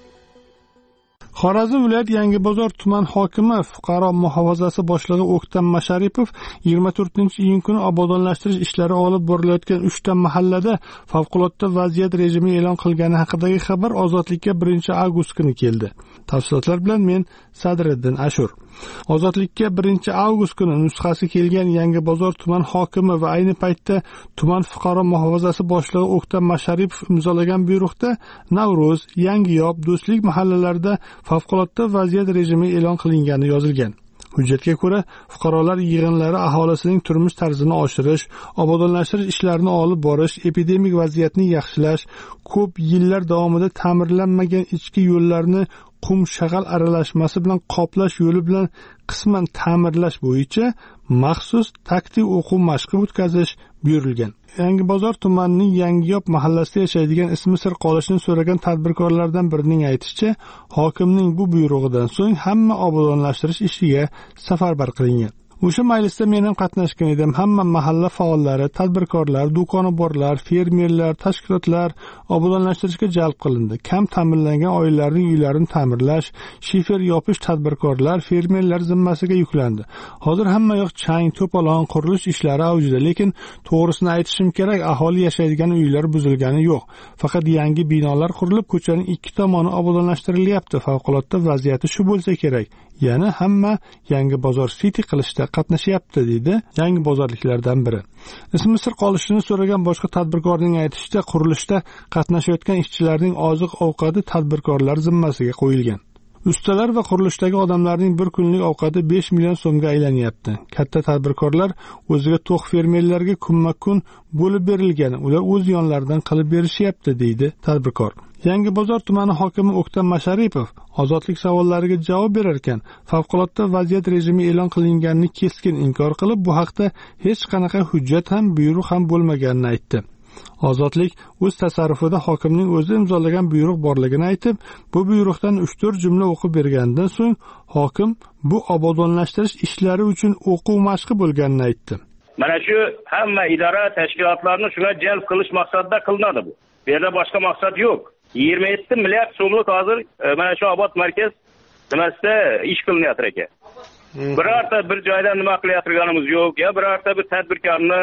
Speaker 1: Xorazm viloyat Yangibozor tuman hokimi fuqaro muhofazasi boshlig'i O'ktam Masharipov yigirma to'rtinchi iyun kuni obodonlashtirish ishlari olib borilayotgan uchta mahallada favqulodda vaziyat rejimi e'lon qilgani haqidagi xabar Ozodlikka birinchi avgust kuni keldi. Tafsilotlar bilan men Sadriddin Ashur. Ozodlikka birinchi avgust kuni nusxasi kelgan Yangibozor tuman hokimi va ayni paytda tuman fuqaro muhofazasi boshlig'i O'ktam Masharipov imzolagan buyruqda Navro'z, Yangiyob, Do'stlik mahallalarida favqulodda vaziyat rejimi e'lon qilingani yozilgan. Hujjatga ko'ra, fuqarolar yig'inlari aholisining turmush tarzini oshirish, obodonlashtirish ishlarini olib borish, epidemik vaziyatni yaxshilash, ko'p yillar davomida ta'mirlanmagan ichki yo'llarni qum shag'al aralashmasi bilan qoplash yo'li bilan qisman ta'mirlash bo'yicha maxsus taktik o'quv mashqi o'tkazish buyurilgan. Yangibozor tumanining Yangiyob mahallasida yashaydigan ismi sir qolishini so'ragan tadbirkorlardan birining aytishicha, hokimning bu buyrug'idan so'ng hamma obodonlashtirish ishiga safarbar qilingan. O'sha majlisda men ham qatnashgan edim. Hamma mahalla faollari, tadbirkorlar, do'koni borlar, fermerlar, tashkilotlar obodonlashtirishga jalb qilindi. Kam ta'minlangan oilalarning uylarini ta'mirlash, shifer yopish tadbirkorlar, fermerlar zimmasiga yuklandi. Hozir hamma yoq chang, to'polon, qurilish ishlari avjida, lekin to'g'risini aytishim kerak, aholi yashaydigan uylar buzilgani yo'q. Faqat yangi binolar qurilib, ko'chaning ikki tomoni obodonlashtirilyapti. Favqulodda vaziyati shu bo'lsa kerak. Yana hamma Yangibozor City qilishda qatnashyapti, deydi yangibozorliklardan biri. Ismi sir qolishini so'ragan boshqa tadbirkorning aytishicha, qurilishda qatnashayotgan ishchilarning oziq-ovqati tadbirkorlar zimmasiga qo'yilgan. Ustalar va qurilishdagi odamlarning bir kunlik ovqati besh million so'mga aylanyapti. Katta tadbirkorlar o'ziga to'q fermerlarga kunma-kun bo'lib berilgan. Ular o'z yonlaridan qilib berishyapti, deydi tadbirkor. Yangibozor tumani hokimi O'ktam Masharipov ozodlik savollariga javob berar ekan, favqulodda vaziyat rejimi e'lon qilinganini keskin inkor qilib, bu haqda hech qanaqa hujjat ham, buyruq ham bo'lmaganini aytdi. Ozodlik o'z tasarrufida hokimning o'zi imzolagan buyruq borligini aytib, bu buyruqdan uch to'rt jumla o'qib bergandan so'ng hokim bu obodonlashtirish ishlari uchun o'quv mashqi bo'lganini aytdi.
Speaker 14: Mana shu hamma idora tashkilotlarni shunga jalb qilish maqsadida qilinadi bu. Bu yerda boshqa maqsad yo'q. yigirma yetti milliard so'mlik hozir mana shu obod markaz nimasida ish qilinyapti ekan. Birorta bir joyda nima qilayotganimiz yo'q, ya birorta bir tadbirkorni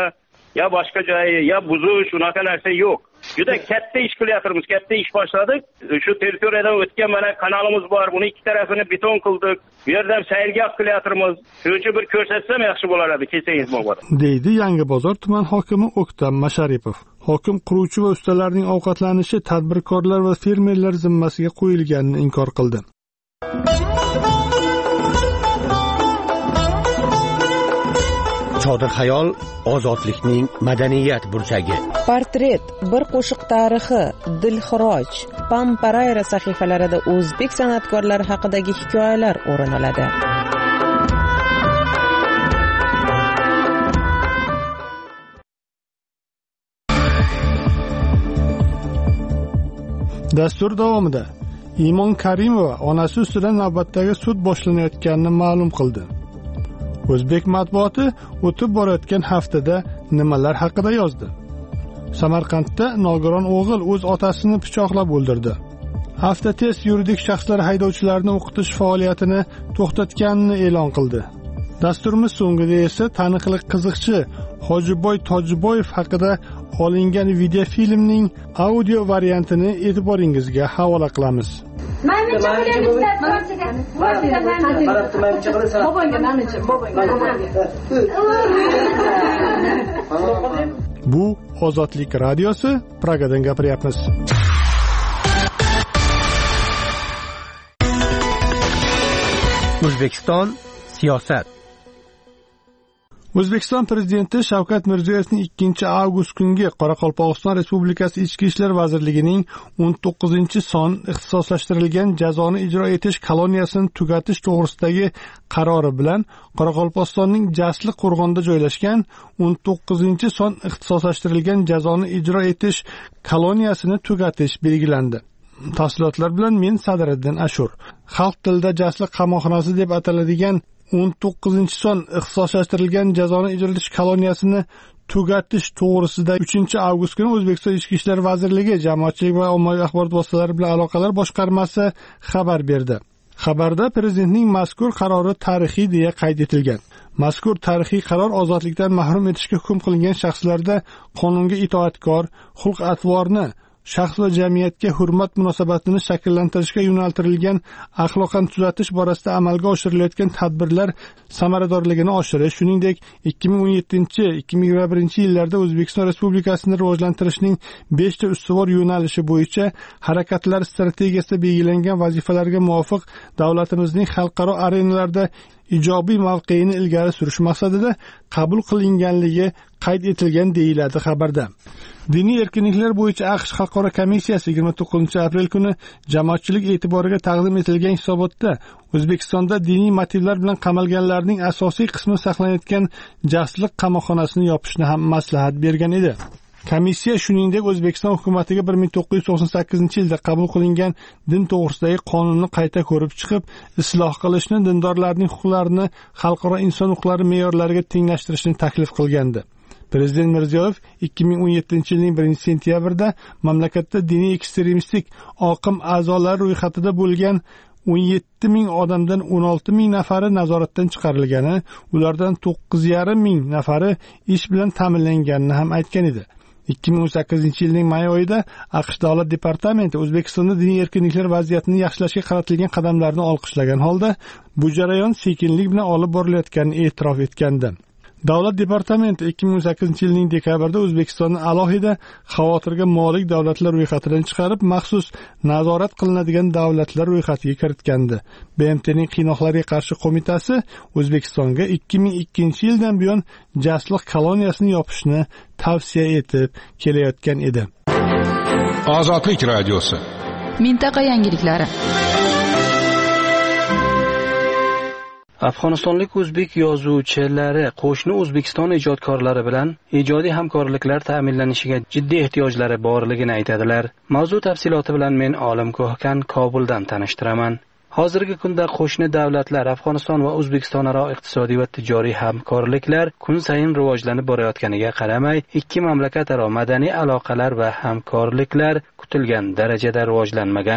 Speaker 14: yo boshqa joyi, yo buzish, unaqa narsa yo'q. Juda katta ish qilyapmiz, katta ish boshladik. Shu territoriyadan o'tgan mana kanalimiz bor, buni ikki tarafini beton qildik. Bu yerdan sayrgoh qilyapmiz. Shuncha bir ko'rsatsam yaxshi bo'lar edi, kelsangiz bo'ladi.
Speaker 1: deydi Yangibozor tuman hokimi O'ktam Masharipov. Hokim quruvchi va ustalarning ovqatlanishi tadbirkorlar va fermerlar zimmasiga qo'yilganini inkor qildi.
Speaker 6: Chodir xayol ozodlikning madaniyat burchagi.
Speaker 15: Portret, bir qo'shiq tarixi, Dilxiroj, Pamparayra sahifalarida o'zbek san'atkorlari haqidagi hikoyalar o'rin oladi.
Speaker 1: Dastur davomida Imon Karimova onasi ustidan navbatdagi sud boshlanayotganini ma'lum qildi. O'zbek matbuoti o'tib borayotgan haftada nimalar haqida yozdi? Samarqandda nogiron o'g'il o'z otasini pichoqlab o'ldirdi. Avtotest yuridik shaxslar haydovchilarni o'qitish faoliyatini to'xtatganini e'lon qildi. Dasturimiz so'ngida esa taniqli qiziqchi Hojiboy Tojiboyev haqida olingan videofilmning audio variantini e'tiboringizga havola qilamiz. Bu Ozodlik radiosi, Pragadan gapiryapmiz.
Speaker 6: O'zbekiston siyosat.
Speaker 1: O'zbekiston prezidenti Shavkat Mirziyoyevning ikkinchi avgust kungi Qoraqalpog'iston Respublikasi Ichki ishlar vazirligining o'n to'qqizinchi son ixtisoslashtirilgan jazoni ijro etish koloniyasini tugatish to'g'risidagi qarori bilan Qoraqalpog'istonning Jasli Qo'rg'onda joylashgan o'n to'qqizinchi son ixtisoslashtirilgan jazoni ijro etish koloniyasini tugatish belgilandi. Tafsilotlar bilan men Sadriddin Ashur. Xalq tilida Jasli qamoqxonasi deb ataladigan o'n to'qqizinchi son ixtisoslashtirilgan jazoni ijro etish koloniyasini tugatish to'g'risida uchinchi avgust kuni O'zbekiston Ichki ishlar vazirligi Jamoatchilik va ommaviy axborot vositalari bilan aloqalar boshqarmasi xabar berdi. Xabarda prezidentning mazkur qarori tarixiy deya qayd etilgan. Mazkur tarixiy qaror ozodlikdan mahrum etishga hukm qilingan shaxslarda qonunga itoatkor, xulq-atvorni, shaxs va jamiyatga hurmat munosabatini shakllantirishga yo'naltirilgan axloqan tuzatish borasida amalga oshirilayotgan tadbirlar samaradorligini oshirish, shuningdek ikki ming o'n yettinchi ikki ming yigirma birinchi yillarda O'zbekiston Respublikasini rivojlantirishning besh ta ustuvor yo'nalishi bo'yicha harakatlar strategiyasida belgilangan vazifalarga muvofiq davlatimizning xalqaro arenalarda ijobiy mavqeini ilgari surish maqsadida qabul qilinganligi qayd etilgan deyiladi xabarda. Diniy erkinliklar bo'yicha AQSh Xalqaro komissiyasi yigirma to'qqizinchi aprel kuni jamoatchilik e'tiboriga taqdim etilgan hisobotda O'zbekistonda diniy motivlar bilan qamalganlarning asosiy qismi saqlanayotgan Jasli qamoqxonasini yopishni ham maslahat bergan edi. Komissiya shuningdek O'zbekiston hukumatiga bir ming to'qqiz yuz to'qson sakkizinchi yilda qabul qilingan din to'g'risidagi qonunni qayta ko'rib chiqib, isloh qilishni, dindorlarning huquqlarini xalqaro inson huquqlari me'yorlariga tenglashtirishni taklif qilgandi. Prezident Mirziyoyev ikki ming o'n yettinchi yilning birinchi sentyabrida mamlakatda diniy ekstremistik oqim a'zolari ro'yxatida bo'lgan o'n yetti ming odamdan o'n olti ming nafari nazoratdan chiqarilgani, ulardan to'qqiz yarim ming nafari ish bilan ta'minlanganini ham aytgan edi. ikki ming o'n sakkizinchi yilning may oyida AQSh Davlat departamenti O'zbekistonda diniy erkinliklar vaziyatini yaxshilashga qaratilgan qadamlarni olqishlagan holda, bu jarayon sekinlik bilan olib borilayotganini e'tirof etgandi. Davlat departamenti ikki ming o'n sakkizinchi yilning dekabrida O'zbekistonni alohida xavotirga molik davlatlar ro'yxatidan chiqarib, maxsus nazorat qilinadigan davlatlar ro'yxatiga kiritgandi. B M T'ning qiynoqlarga qarshi qo'mitasi O'zbekistonga ikki ming ikkinchi yildan buyon Jasli koloniyasini yopishni tavsiya etib kelayotgan edi.
Speaker 7: Ozodlik radiosi.
Speaker 5: Mintaqa yangiliklari.
Speaker 16: Afg'onistonlik o'zbek yozuvchilari qo'shni O'zbekiston ijodkorlari bilan ijodiy hamkorliklar ta'minlanishiga jiddiy ehtiyojlari borligini aytadilar. Mavzu tafsiloti bilan men Olim Ko'hkan Kobuldan tanishtiraman. Hozirgi kunda qo'shni davlatlar Afg'oniston va O'zbekiston aro iqtisodiy va tijoriy hamkorliklar kun sayin rivojlanib borayotganiga qaramay, ikki mamlakat aro madaniy aloqalar va hamkorliklar kutilgan darajada rivojlanmagan.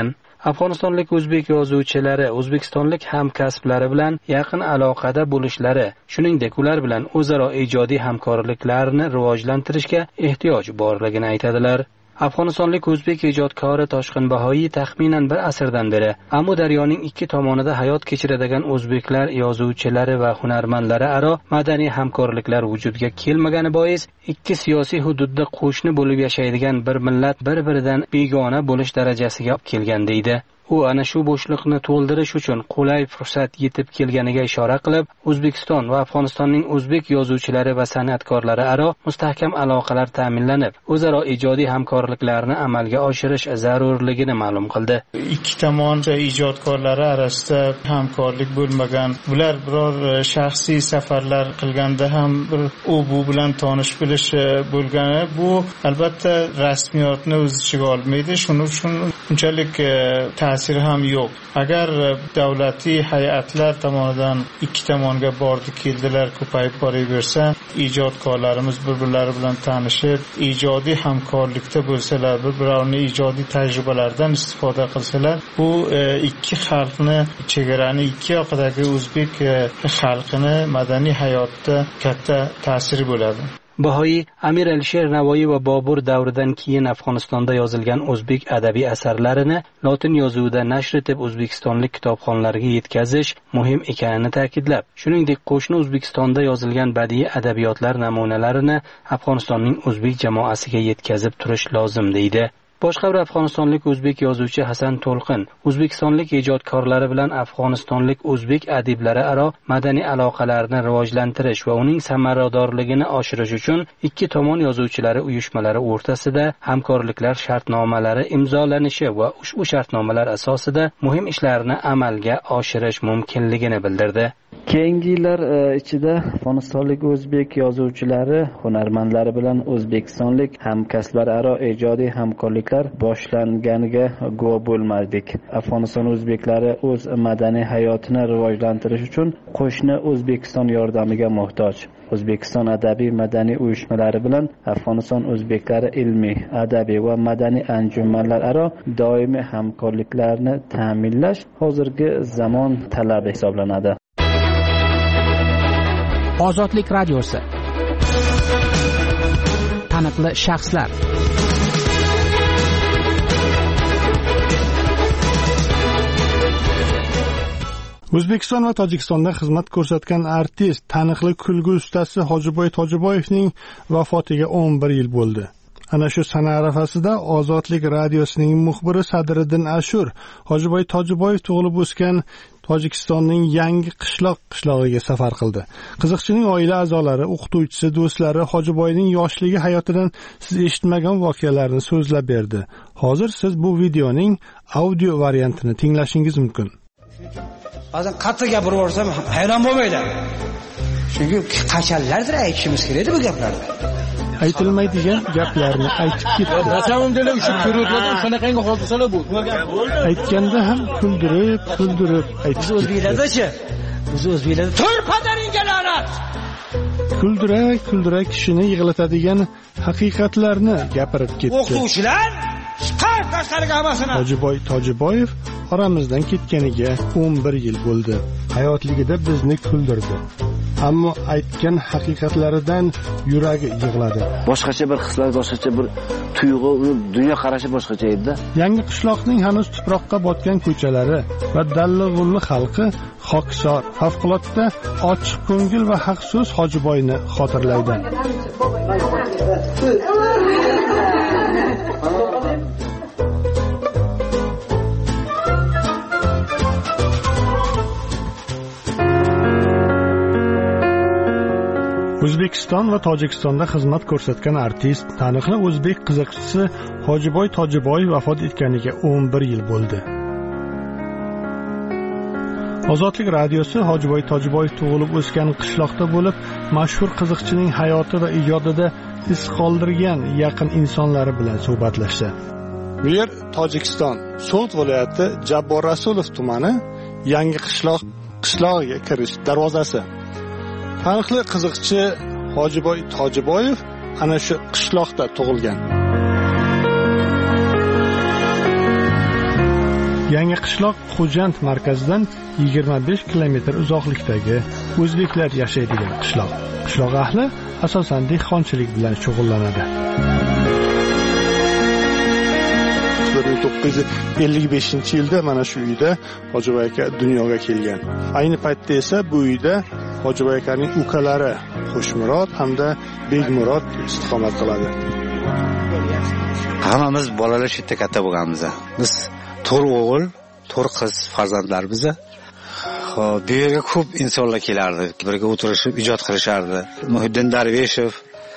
Speaker 16: Afg'onistonlik o'zbek yozuvchilari O'zbekistonlik hamkasblari bilan yaqin aloqada bo'lishlari, shuningdek ular bilan o'zaro ijodiy hamkorliklarni rivojlantirishga ehtiyoj borligini aytadilar. Afg'onistonlik o'zbek ijodkori Toshqin Bahoiy taxminan bir asrdan beri Amudaryoning ikki tomonida hayot kechiradigan o'zbeklar yozuvchilari va hunarmandlari aro madaniy hamkorliklar vujudga kelmagani bois ikki siyosiy hududda qo'shni bo'lib yashaydigan bir millat bir-biridan begona bo'lish darajasiga kelgan deydi. U ana shu bo'shliqni to'ldirish uchun qulay fursat yetib kelganiga ishora qilib, O'zbekiston va Afg'onistonning o'zbek yozuvchilari va san'atkorlari aro mustahkam aloqalar ta'minlanib, o'zaro ijodiy hamkorliklarni amalga oshirish zarurligini ma'lum qildi.
Speaker 17: Ikki tomon ijodkorlari orasida hamkorlik bo'lmagan, ular biror shaxsiy safarlar qilganda ham bir u bu bilan tonish bilish bo'lgani, bu albatta rasmiyatni o'z ichiga olmaydi. Shuning uchun unchalik ta'siri ham yo'q. Agar davlatiy hay'atlar tomonidan ikki tomonga bordi keldilar ko'payib boraversa, ijodkorlarimiz bir-birlari bilan tanishib, ijodiy hamkorlikda bo'lsalar, bir-birlarining ijodiy tajribalaridan istifoda qilsalar, bu ikki xalqni, chegarani ikki yoqidagi o'zbek xalqini madaniy hayotda katta ta'siri bo'ladi.
Speaker 16: Bahoiy Amir Alisher Navoiy va Bobur davridan keyin Afg'onistonda yozilgan o'zbek adabiy asarlarini lotin yozuvida nashr etib O'zbekistonlik kitobxonlarga yetkazish muhim ekanini ta'kidlab, shuningdek qo'shni O'zbekistonda yozilgan badiiy adabiyotlar namunalarini Afg'onistonning o'zbek jamoasiga yetkazib turish lozim deydi. Boshqa bir afg'onistonlik o'zbek yozuvchi Hasan To'lqin O'zbekistonlik ijodkorlari bilan afg'onistonlik o'zbek adiblari aro madaniy aloqalarni rivojlantirish va uning samaradorligini oshirish uchun ikki tomon yozuvchilari uyushmalari o'rtasida hamkorliklar shartnomalari imzolanishi va ushbu shartnomalar asosida muhim ishlarni amalga oshirish mumkinligini bildirdi.
Speaker 18: Keyingi yillar ichida Afg'onistonlik o'zbek yozuvchilari, hunarmandlari bilan O'zbekistonlik hamkasblararo ijodiy hamkorliklar boshlanganiga guvoh bo'lmadik. Afg'oniston o'zbeklari o'z madaniy hayotini rivojlantirish uchun qo'shni O'zbekiston yordamiga muhtoj. O'zbekiston adabiy madaniy uyushmalari bilan Afg'oniston o'zbeklari ilmiy, adabiy va madaniy anjumanlar aro doimiy hamkorliklarni ta'minlash hozirgi zamon talabi hisoblanadi.
Speaker 3: Ozodlik radiosi. Taniqli shaxslar.
Speaker 1: O'zbekiston va Tojikistonda xizmat ko'rsatgan artist, taniqli kulgu ustasi Hojiboy Tojiboyevning vafotiga o'n bir yil bo'ldi. Ana shu sana arafasida Ozodlik radiosining muxbiri Sadriddin Ashur Hojiboy Tojiboyev tug'ilib o'sgan Tojikistonning yangi qishloq qishlog'iga safar qildi. Qiziqchining oila a'zolari, o'qituvchisi, do'stlari Hojiboyning yoshligi hayotidan siz eshitmagan voqealarni so'zlab berdi. Hozir siz bu videoning audio variantini tinglashingiz mumkin.
Speaker 19: Ba'zan qattiq gapirib yuborsam hayron bo'lmaylar. Chunki qachonlardir aytishimiz kerak bu gaplarni.
Speaker 1: Aytilmaydigan gaplarni aytib ketdi.
Speaker 19: Rasamimdalar uchun ko'rayotgan shunaqangi hodisalar bu.
Speaker 1: Aytganda ham kuldirib, kuldirib aytib.
Speaker 19: Biz o'zbeklardachi? Biz o'zbeklarda tur padaringga la'nat.
Speaker 1: Kuldirak, kuldirak kishini yig'latadigan haqiqatlarni gapirib ketdi.
Speaker 19: O'qituvchilar chiqar tashqariga hammasini.
Speaker 1: Hojiboy Tojiboyev oramizdan ketganiga o'n bir yil bo'ldi. Hayotligida bizni kuldirdi. Ammo aytgan haqiqatlaridan yuragi yig'ladi.
Speaker 20: Boshqacha bir hislar, boshqacha bir tuyg'u, dunyo qarashi boshqacha edi.
Speaker 1: Yangi qishloqning hanuz tuproqqa botgan ko'chalari va dallig'ulli xalqi xokisor, favqulodda ochiq ko'ngil va haqso'z Hojiboyni xotirlaydi. O'zbekiston va Tojikistonda xizmat ko'rsatgan artist, taniqli o'zbek qiziqchisi Hojiboy Tojiboyev vafot etganiga o'n bir yil bo'ldi. Ozodlik radiosi Hojiboy Tojiboyev tug'ilib o'sgan qishloqda bo'lib, mashhur qiziqchining hayoti va ijodida iz qoldirgan yaqin insonlari bilan suhbatlashdi. Bu yer Tojikiston, So'g'd viloyati Jabbor Rasulov tumani yangi qishloq qishlog'iga kirish darvozasi. Taniqli qiziqchi Hojiboy Tojiboyev ana shu qishloqda tug'ilgan. Yangi qishloq Xo'jand markazidan yigirma besh kilometr uzoqlikdagi o'zbeklar yashaydigan qishloq. Qishloq ahli asosan dehqonchilik bilan shug'ullanadi. bir ming to'qqiz yuz ellik beshinchi yilda mana shu uyda Hojiboy aka dunyoga kelgan. Ayni paytda esa bu uyda Hojiboy akaning ukalari Xushmurod hamda Begmurod istiqomat qiladi.
Speaker 21: Hammamiz bolalar shu yerda katta bo'lganmiz. Biz to'rt o'g'il, to'rt qiz farzandlarimiz. Xo'p, bu yerga ko'p insonlar kelardi, birga o'tirishib ijod qilishardi. Muhiddin Darveshov,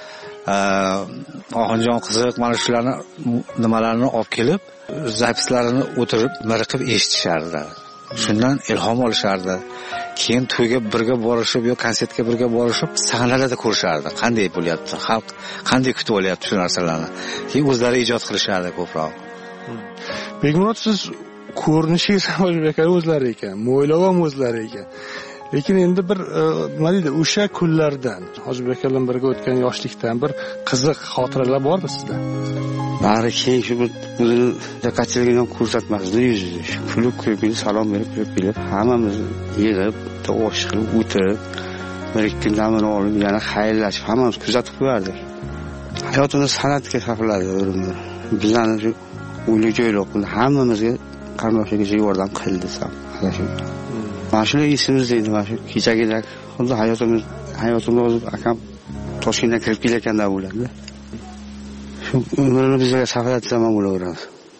Speaker 21: Oxunjon qiziq mana shularni nimalarni olib kelib, zapislarini o'tirib, miriqib eshitishardi. Shundan ilhom olishardi. Keyin to'yga birga borishib yo konsertga birga borishib, sahnalarda ko'rishardi. Qanday bo'lyapti, xalq qanday kutib olyapti shu narsalarni. Keyin o'zlari ijod qilishardi ko'proq.
Speaker 1: Begmurod, siz ko'rinishingiz Hojiboy aka o'zlari ekan, mo'ylab ham o'zlari ekan. Lekin endi bir nima deydi, o'sha kunlardan Hojiboy aka bilan birga o'tgan yoshlikdan bir qiziq xotiralar bormi sizda?
Speaker 22: Bari keyin shu bir o'zini diqqatchiligini ko'rsatmasdi, yuzi kulib kulib salom berib kulib hammamiz yig'ib, osh qilib o'tirib, bir ikki kun damini olib, yana xayrlashib hammamiz kuzatib qo'yardik. Hayotimiz san'atga sarfladi o'rinda. Bizlarni shu o'yli joylab hammamizga qarindoshiga yordam qildi sam. Mana shu esimizda edi, mana shu kechagidek xuddi hayotimiz hayotimiz akam Toshkentdan kirib kelganda bo'ladi. Shu umrini bizga sarflatsa ham bo'laveradi.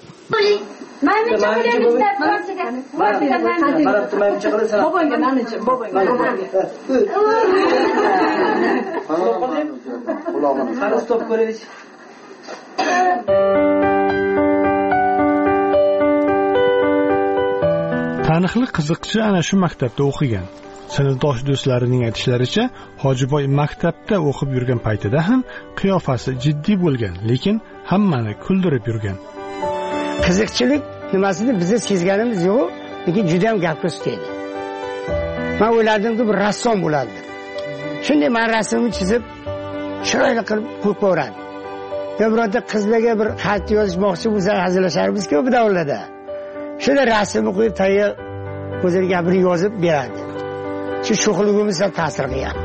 Speaker 1: Taniqli qiziqchi ana shu maktabda o'qigan. Sinfdosh do'stlarining aytishlaricha, Hojiboy maktabda o'qib yurgan paytida ham qiyofasi jiddiy bo'lgan, lekin hammani kuldirib yurgan.
Speaker 23: Qiziqchilik nimasini biz sezganimiz yo'q, lekin juda ham gapga ustaydi. Men o'yladimki, bir rassom bo'ladi. Shunday men rasmni chizib, chiroyli qilib qo'yib qo'yardim. Ya birorta qizlarga bir xat yozmoqchi bo'lsa, hazillasharmiz-ku bu davrlarda. Shunda rasmni qo'yib, tayyor o'zining gapini yozib beradi. Shu sho'xligimiz ham ta'sir qilgan.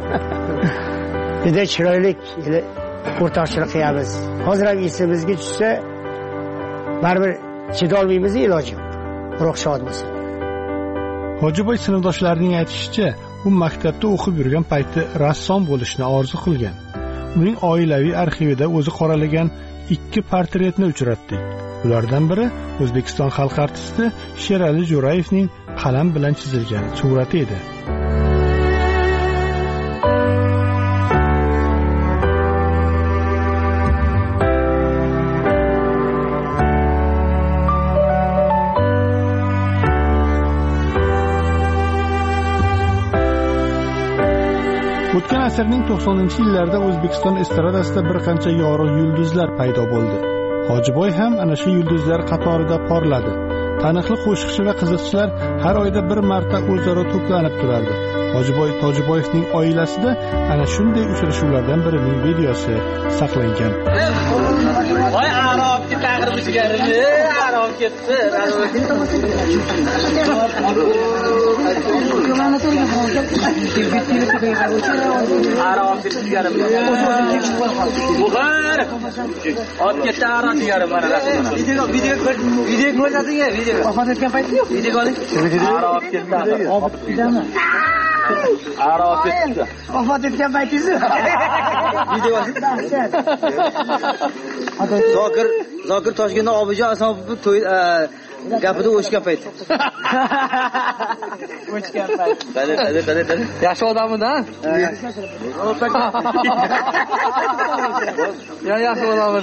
Speaker 23: Juda chiroyli o'rtoqchilik qilamiz. Hozir ham esimizga tushsa, baribir chidolmaymiz, iloji yo'q. Ruxsat bo'lsa.
Speaker 1: Hojiboy sinfdoshlarining aytishicha, u maktabda o'qib yurgan paytda rassom bo'lishni orzu qilgan. Uning oilaviy arxivida o'zi qoralagan ikki portretni uchratdik. Ulardan biri O'zbekiston xalq artisti Sherali Jo'rayevning qalam bilan chizilgan surati edi. O'tgan asrning to'qsoninchi yillarida O'zbekiston estradasida bir qancha yorug' yulduzlar paydo bo'ldi. Hojiboy ham ana shu yulduzlar qatorida porladi. Taniqli qo'shiqchi va qiziqchilar har oyda bir marta o'zaro to'planib turardi. Hojiboy Tojiboyevning oilasida ana shunday uchrashuvlardan birining videosi saqlangan.
Speaker 24: Voy arob ketag'ir bizgarini, arob ketdi. Arob bizgarini. Buxar. Ot ketdi arob bizgarini mana rasmini. Video video video ko'rsating-a, video. Vafot etgan payt yo'q. Video oling. Arob ketdi. Obod ketdimi? Arob ketdi. Vafot etgan paytingiz. Video Zokir, Zokir Toshkentda Obijon Asomovni to'y gapida o'chgan payt. O'chgan payt. Qani, qani, qani, qani. Yaxshi odammi-da? Ya, yaxshi odammi.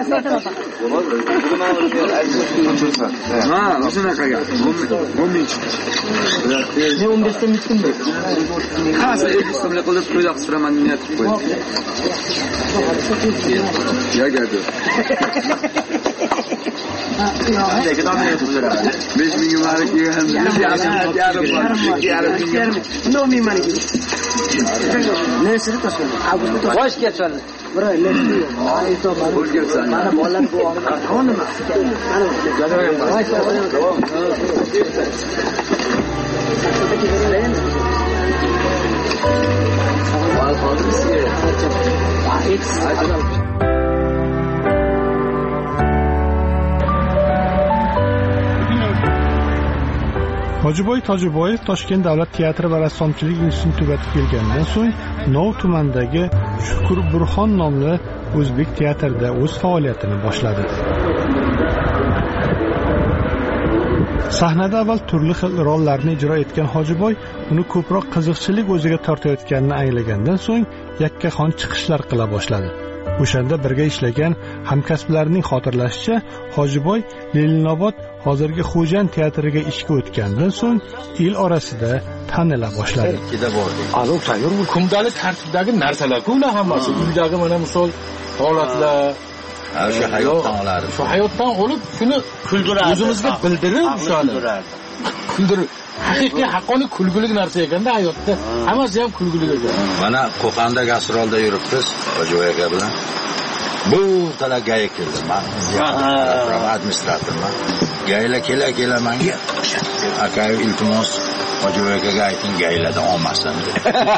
Speaker 24: Ha, o'shanaqaga. o'n ming. Ne o'n besh ming chiqindi. Ha, ellik so'mlik qilib to'y qistiraman niyat qo'ydim. Ya gado.
Speaker 22: besh ming malik yegan. Yarim yarim yarim.
Speaker 24: Nomi mani. Nesini tashladi? Bosh ketdi. Biroq nesini? Ay to mana. Mana bolalar bu olib qonima.
Speaker 1: Hojiboy Tojiboyev Toshkent davlat teatri va rassomchilik institutini tugatib kelgandan so'ng Nov tumanidagi Shukur Burxon nomli o'zbek teatrida o'z faoliyatini boshladi. Sahnada avval turli xil rollarni ijro etgan Hojiboy uni ko'proq qiziqchilik o'ziga tortayotganini anglagandan so'ng yakkaxon chiqishlar qila boshladi. O'shanda birga ishlagan hamkasblarining xotirlashicha, Hojiboy Leninobod hozirgi Xo'jan teatriga ishga o'tgandan so'ng el orasida tanila boshladi.
Speaker 7: Alo, tayyor bu kundali tartibdagi narsalar-ku ular hammasi. Uydagi mana misol holatlar,
Speaker 2: shu hayotdan oladi.
Speaker 7: Shu hayotdan olib, shuni kuldiradi. O'zimizga bildirib, shuni kuldirib. Haqiqiy haqqoniy kulgulik narsa ekanda hayotda hammasi ham kulgulik ekan.
Speaker 2: Mana Qo'qonda gastrolda yuribmiz Hojiboy aka bilan. Bu tala gaya keldi. Men administratorman. Gayla kela kela menga aka iltimos Hojiboy akaga ayting gayladan olmasin dedi.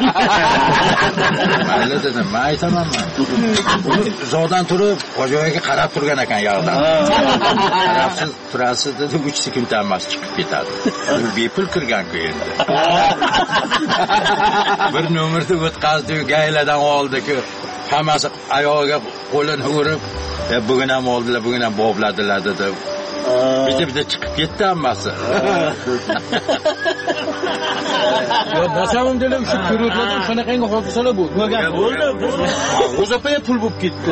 Speaker 2: Mayli dedim, men aytaman men. Zodan turib Hojiboy aka qarab turgan ekan yoqdan. Qarabsiz turasiz dedi, uch sekunddan emas chiqib ketadi. Bepul kirgan-ku endi. Bir nomerni o'tkazdi, gayladan oldi-ku. Hammasi oyog'iga qo'lini urib, bugun ham oldilar, bugun ham bobladilar dedi. Bitta-bitta chiqib ketdi hammasi.
Speaker 7: Yo, nasamim dedim, shu ko'rayotgan shunaqangi hodisalar bo'ldi. Bo'ldi. O'zapaya pul bo'lib ketdi.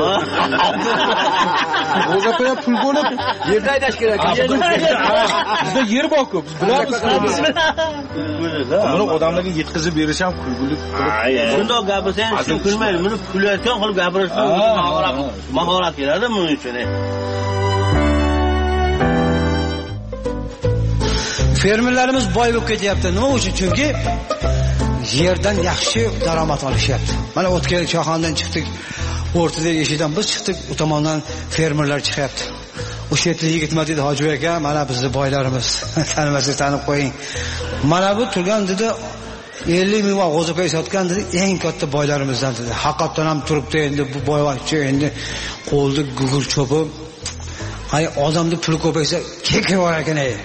Speaker 7: O'zapaya pul bo'lib,
Speaker 24: yerda aydash kerak.
Speaker 7: Bizda yer bor-ku, biz bilamiz. Buni odamlarga yetkazib berish ham kulgulik.
Speaker 24: Shundoq gapirsan, shu kulmaydi. Buni kulayotgan qilib gapirish mahorat, mahorat keladi buning uchun.
Speaker 19: Fermerlarimiz boy bo'lib ketyapti. Nima uchun? Chunki yerdan yaxshi daromad olishyapti. Mana o'tgan choxondan chiqdik, o'rtadagi eshikdan biz chiqdik, u tomondan fermerlar chiqyapti. O'sha yerda yigitma dedi Hojiboy aka, mana bizni boylarimiz. Tanimasangiz tanib qo'ying. Mana bu turgan dedi ellik ming va g'o'zapay sotgan dedi, eng katta boylarimizdan dedi. Haqiqatan ham turibdi endi bu boyvachcha endi qo'lda gugul cho'pib. Hay odamda pul ko'paysa, keki bor ekan ey.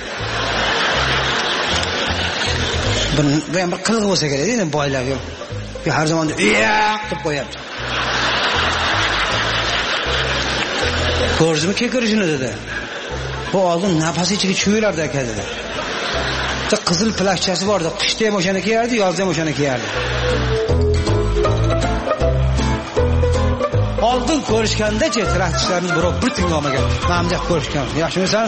Speaker 19: Bu ham bir qilg'i bo'lsa kerak endi boylarga. Bir har zaman yo'q deb qo'yapti. Ko'rdingmi kekirishini dedi. Bu oldin nafasi ichiga cho'ylardi aka dedi. Bitta qizil plashchasi bor edi, qishda ham o'shani kiyardi, yozda ham o'shani kiyardi. Oldin ko'rishganda-chi, traktorlarimiz birov bir tinga olmagan. Menimcha ko'rishgan. Yaxshimisan?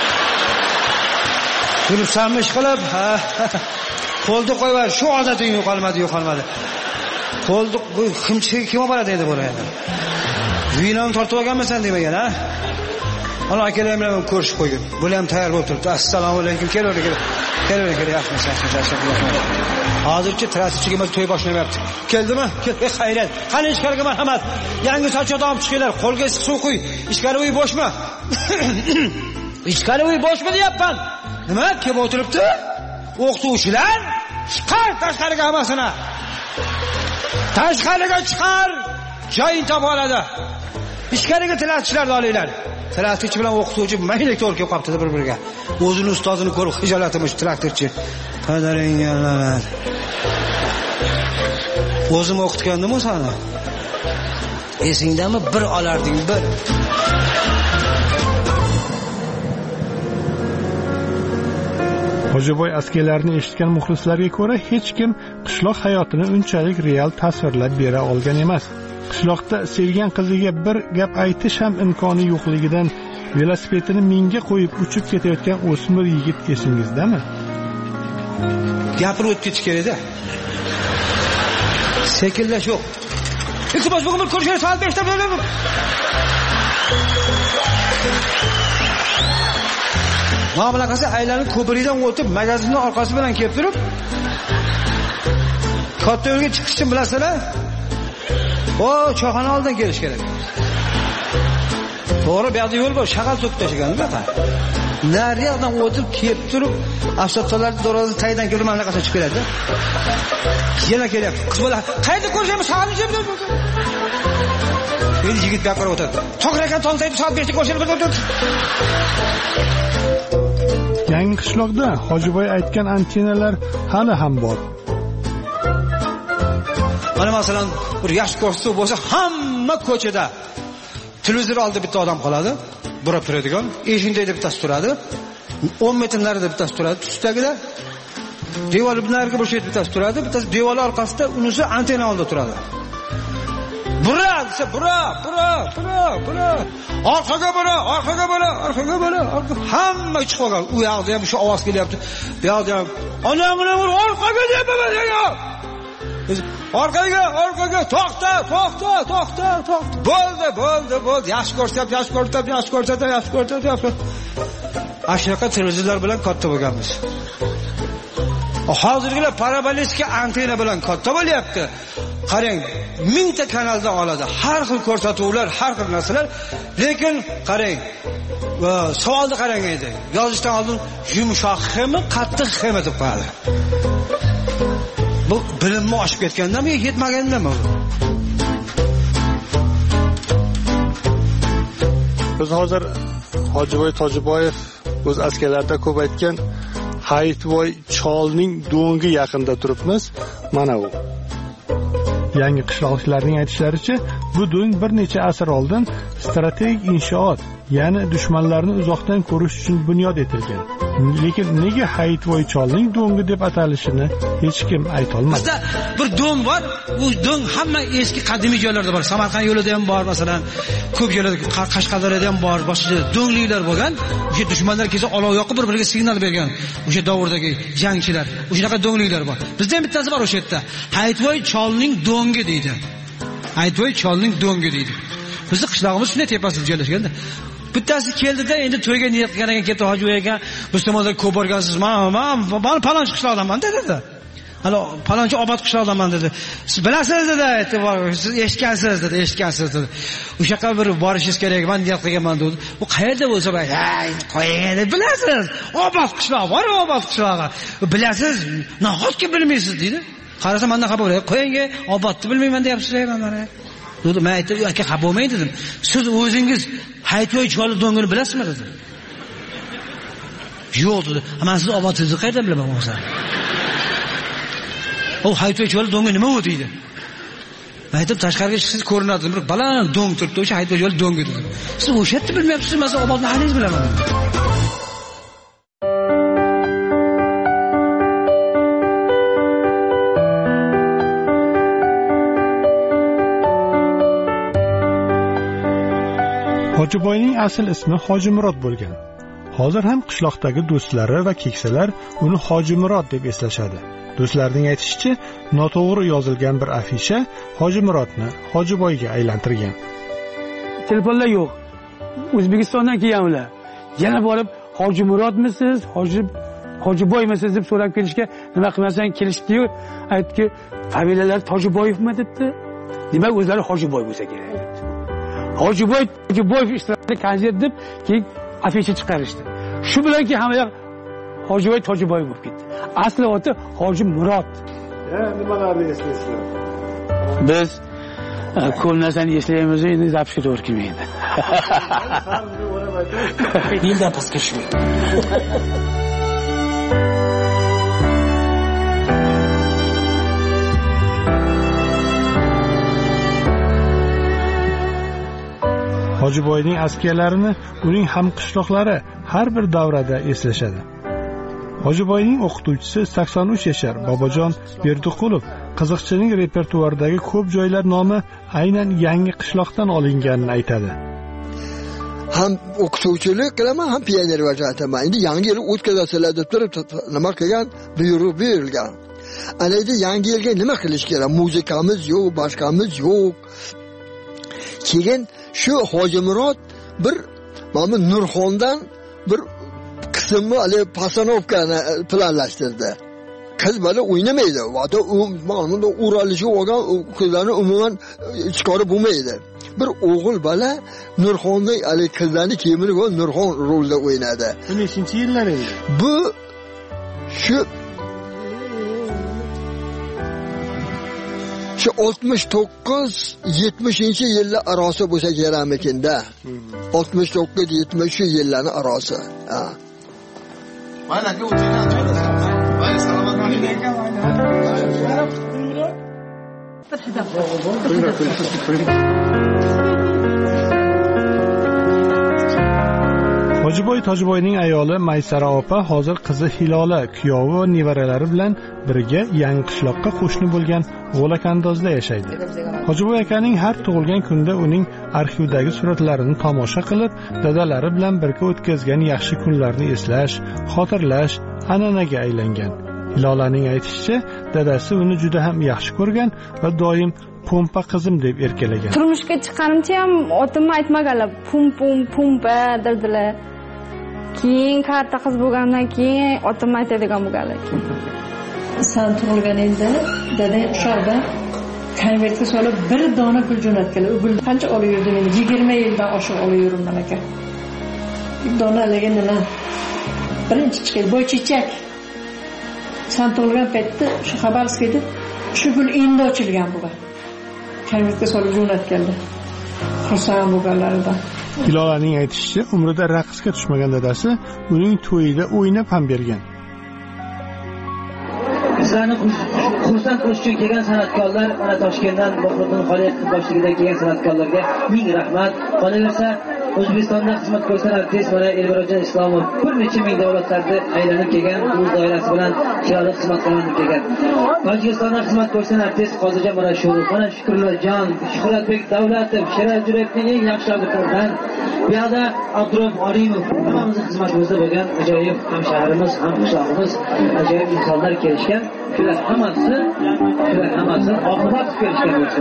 Speaker 19: Yuribsanmi ish qilib? Ha. Qo'lda qo'yib, shu odating yo'qolmadi, yo'qolmadi. Qo'lda bu kimchiga kim olib boradi endi buni endi. Vinoni tortib olganmisan demagan, ha? Ana akalar bilan ko'rishib qo'ygan. Bular ham tayyor bo'lib turibdi. Assalomu alaykum, kelavering, kelavering, kelavering, yaxshimisiz, yaxshimisiz. Hozircha trafikchiga to'y boshlamayapti. Keldimi? Ey xayrat. Qani ichkariga marhamat. Yangi sochot olib chiqinglar, qo'lga issiq suv qo'y. Ichkari uy boshmi? Ichkari uy boshmi deyapman. Nima? Kim o'tiribdi? O'qituvchilar? Chiqar tashqariga hammasini. Tashqariga chiqar. Joyin topib oladi. Ichkariga traktorchilarni olinglar. Traktorchi bilan o'qituvchi maylik to'g'ri kelib qolibdi bir-biriga. O'zini ustozini ko'rib xijolatimiz traktorchi. Qadaringlar. O'zim o'qitgandim o'sani. Esingdami bir olarding bir.
Speaker 1: Hojiboy askarlarni eshitgan muxlislarga ko'ra hech kim qishloq hayotini unchalik real tasvirlab bera olgan emas. Qishloqda sevgan qiziga bir gap aytish ham imkoni yo'qligidan velosipedini minga qo'yib uchib ketayotgan o'smir yigit esingizdami?
Speaker 19: Gapirib o'tib ketish kerak-da. Sekinlash yo'q. Iltimos bugun bir ko'rishamiz soat beshda bo'ladi. mana bunaqasi aylanib ko'prikdan o'tib magazinning orqasi bilan kelib turib katta yo'lga chiqish uchun bilasizlar, o choyxona oldidan kelish kerak. To'g'ri, bu yoqda yo'l bor, shag'al to'kib tashlagan bunaqa. Nari yoqdan o'tib kelib turib, avtosallarning darvozasi tagidan kelib mana bunaqasi chiqib keladi. Yana kelyapti. Qiz bola, qayerda ko'rishamiz? Soat nechida? Endi yigit gapirib o'tadi. To'g'rakan tongtaydi, soat beshda ko'rishamiz.
Speaker 1: Yangi qishloqda Hojiboy aytgan antenalar hali ham bor.
Speaker 19: Mana masalan, bir yaxshi ko'rsatuv bo'lsa, hamma ko'chada televizor oldida bitta odam qoladi, burab turadigan, eshikda bittasi turadi, o'n metr narida bittasi turadi, ustidagida devor binariga bir chetda bittasi turadi, bittasi devor orqasida, unisi antena oldida turadi. Bura, desa bura, bura, bura, bura. Orqaga bura, orqaga bura, orqaga bura, orqaga. Hamma chiqib qolgan. U yoqda ham shu ovoz kelyapti. Bu yoqda ham ana mana orqaga deyapman senga. Orqaga, orqaga, to'xta, to'xta, to'xta, to'xta. Bo'ldi, bo'ldi, bo'ldi. Yaxshi ko'rsatyapti, yaxshi ko'rsatyapti, yaxshi ko'rsatyapti, yaxshi ko'rsatyapti. Ashunaqa televizorlar bilan katta bo'lganmiz. Hozirgilar parabolistka antena bilan katta bo'lyapti. Qarang, mingta kanaldan oladi. Har xil ko'rsatuvlar, har xil narsalar. Lekin qarang, savolni qarang edi. Yozishdan oldin yumshoq xemi, qattiq xemi deb qo'yadi. Bu bilimni oshib ketgandami, yetmagandami?
Speaker 1: Biz hozir Hojiboy Tojiboyev o'z askarlarida ko'p aytgan Hayitvoy Cholning do'ngi yaqinda turibmiz. Mana u. Yangi qishloqchilarning aytishlaricha, bu do'ng bir necha asr oldin strategik inshoot, ya'ni dushmanlarni uzoqdan ko'rish uchun bunyod etilgan. Lekin nega Hayitvoy Cholning do'ngi deb atalishini hech kim ayta olmadi.
Speaker 19: Bizda bir do'ng bor, u do'ng hamma eski qadimiy joylarda bor. Samarqand yo'lida ham bor, masalan, ko'p joylarda, Qashqadaryoda ham bor, boshqa do'ngliklar bo'lgan. O'sha dushmanlar kelsa olov yoqib bir-biriga signal bergan. O'sha davrdagi jangchilar, o'shaqa do'ngliklar bor. Bizda ham bittasi bor o'sha yerda. Hayitvoy Cholning do'ngi deydi. Hayitvoy Cholning do'ngi deydi. Bizning qishlog'imiz shunday tepasida joylashganda. Bittasi keldida, endi to'yga niyat qilgan ekan, ketdi Hoji aka, biz tomonda ko'p borgansiz, men men palonchi qishloqdaman dedi. Hali palonchi obod qishloqdaman dedi. Siz bilasiz dedi, aytib, siz eshitgansiz dedi, eshitgansiz dedi. O'sha yoqqa bir borishingiz kerak, men niyat qilganman dedi. Bu qayerda bo'lsa, "Ay, qo'ying deb bilasiz. Obod qishloq bor, obod qishlog'i. Bilasiz, nahotki bilmaysiz" dedi. Qarasa, mendan xabar bo'ladi. "Qo'ying, obodni bilmayman deyapsiz" mana. Dedi, men aytdim, "Aka, xafa bo'lmang" dedim. "Siz o'zingiz Hayitvoy Chol do'ngini bilasizmi?" dedi. "Yo'q" dedi. "Men siz obodsizni qayerdan bilaman o'zi?" "O Hayitvoy Chol do'ngi nima u?" dedi. Men aytdim, "Tashqariga chiqsangiz ko'rinadi, bir baland do'ng turibdi, o'sha Hayitvoy Chol do'ngi" dedi. "Siz o'sha yerni bilmayapsiz, men siz obodni halingiz bilaman" dedi.
Speaker 1: Hojiboyning asl ismi Hoji Murod bo'lgan. Hozir ham qishloqdagi do'stlari va keksalar uni Hoji Murod deb eslashadi. Do'stlarning aytishicha, noto'g'ri yozilgan bir afisha Hoji Murodni Hojiboyga aylantirgan.
Speaker 4: Telefonlar yo'q. O'zbekistondan kelgan ular. Yana borib, "Hoji Murodmisiz, Hoji Hojiboymisiz" deb so'rab kelishga, nima qilmasan kelishdi-yu, aytdiki, "Familiyalar Tojiboyevmi?" debdi. Demak, o'zlari Hojiboy bo'lsa kerak. Hojiboy, Hojiboyev ishtirokida konsert deb keyin afisha chiqarishdi. Shu bilanki hamma Hojiboy Tojiboy bo'lib ketdi. Asli oti Hoji Murod.
Speaker 1: Ha, nimalarni eslaysizlar?
Speaker 4: Biz ko'p narsani eslaymiz, endi zapishga to'g'ri kelmaydi. Yildan pastga tushmaydi.
Speaker 1: Hojiboyning askarlarini uning hamqishloqlari har bir davrada eslashadi. Hojiboyning o'qituvchisi sakson uch yashar Bobojon Berdiqulov qiziqchining repertuaridagi ko'p joylar nomi aynan yangi qishloqdan olinganini aytadi.
Speaker 8: Ham o'qituvchilik qilaman, ham pioner vaziyataman. Endi yangi yil o'tkazasizlar deb turib nima qilgan, buyruq berilgan. Ana endi yangi yilga nima qilish kerak? Muzikamiz yo'q, boshqamiz yo'q. Keyin shu Hoji Murod bir mana Nurxondan bir qismni hali postanovkani planlashtirdi. Qiz bola o'ynamaydi. Vaqti u mana uralishi olgan qizlarni umuman chiqarib bo'lmaydi. Bir o'g'il bola Nurxonning hali qizlarni kiyimini va Nurxon rolda o'ynadi.
Speaker 1: Bu nechinchi yillar edi?
Speaker 8: Bu shu shu oltmish to'qqiz yetmishinchi yillar arasi bo'lsa kerakmikinda. oltmish to'qqiz yetmish yillarning arasi. Ha.
Speaker 7: Mana aka o'tgan. Vay salomat
Speaker 1: Hojiboy Tojiboyning ayoli Maysara opa hozir qizi Hilola, kuyovi va nevaralari bilan birga yangi qishloqqa qo'shni bo'lgan G'olakandozda yashaydi. Hojiboy akaning har tug'ilgan kunda uning arxivdagi suratlarini tomosha qilib, dadalari bilan birga o'tkazgan yaxshi kunlarni eslash, xotirlash an'anaga aylangan. Hilolaning aytishicha, dadasi uni juda ham yaxshi ko'rgan va doim pompa qizim deb erkalagan.
Speaker 9: Turmushga chiqqanimcha ham otimni aytmaganlar, pum pum pumpa dedilar. Keyin katta qiz bo'lgandan keyin otimni aytadigan bo'lganlar.
Speaker 10: Sen tug'ilganingda dadang quchoqda konvertga solib bir dona pul jo'natganlar. U pul qancha olib yurdim men? yigirma yildan oshiq olib yuribman aka. Bir dona lekin nima? Birinchi chiqdi boychechak. Sen tug'ilgan paytda shu Xabarovskda shu pul endi ochilgan bo'lgan. Konvertga solib jo'natganlar. Xursand bo'lganlaridan.
Speaker 1: Hilolaning aytishicha, umrida raqsga tushmagan dadasi uning to'yida o'ynab ham bergan.
Speaker 24: Bizlarni xursand qilish uchun kelgan san'atkorlar, mana Toshkentdan Bohriddin Xoliqov boshchiligida kelgan san'atkorlarga ming rahmat. Qolaversa, O'zbekistonda xizmat ko'rsatgan artist mana Elbarajon Islomov bir necha ming davlatlarda aylanib kelgan, o'z doirasi bilan chiroyli xizmat qilib kelgan. Tojikistonda xizmat ko'rsatgan artist Qozijon Murashurov, mana Shukrullojon, Shuhratbek Davlatov, Sherali Jurebning eng yaxshi shogirdlaridan, bu yoqda Abdurahim Olimov, hammamiz xizmatimizda bo'lgan ajoyib hamshahrimiz, ham qishlog'imiz, ajoyib insonlar kelishgan. Shular hammasi, shular hammasi oqibat kelishgan bo'lsa.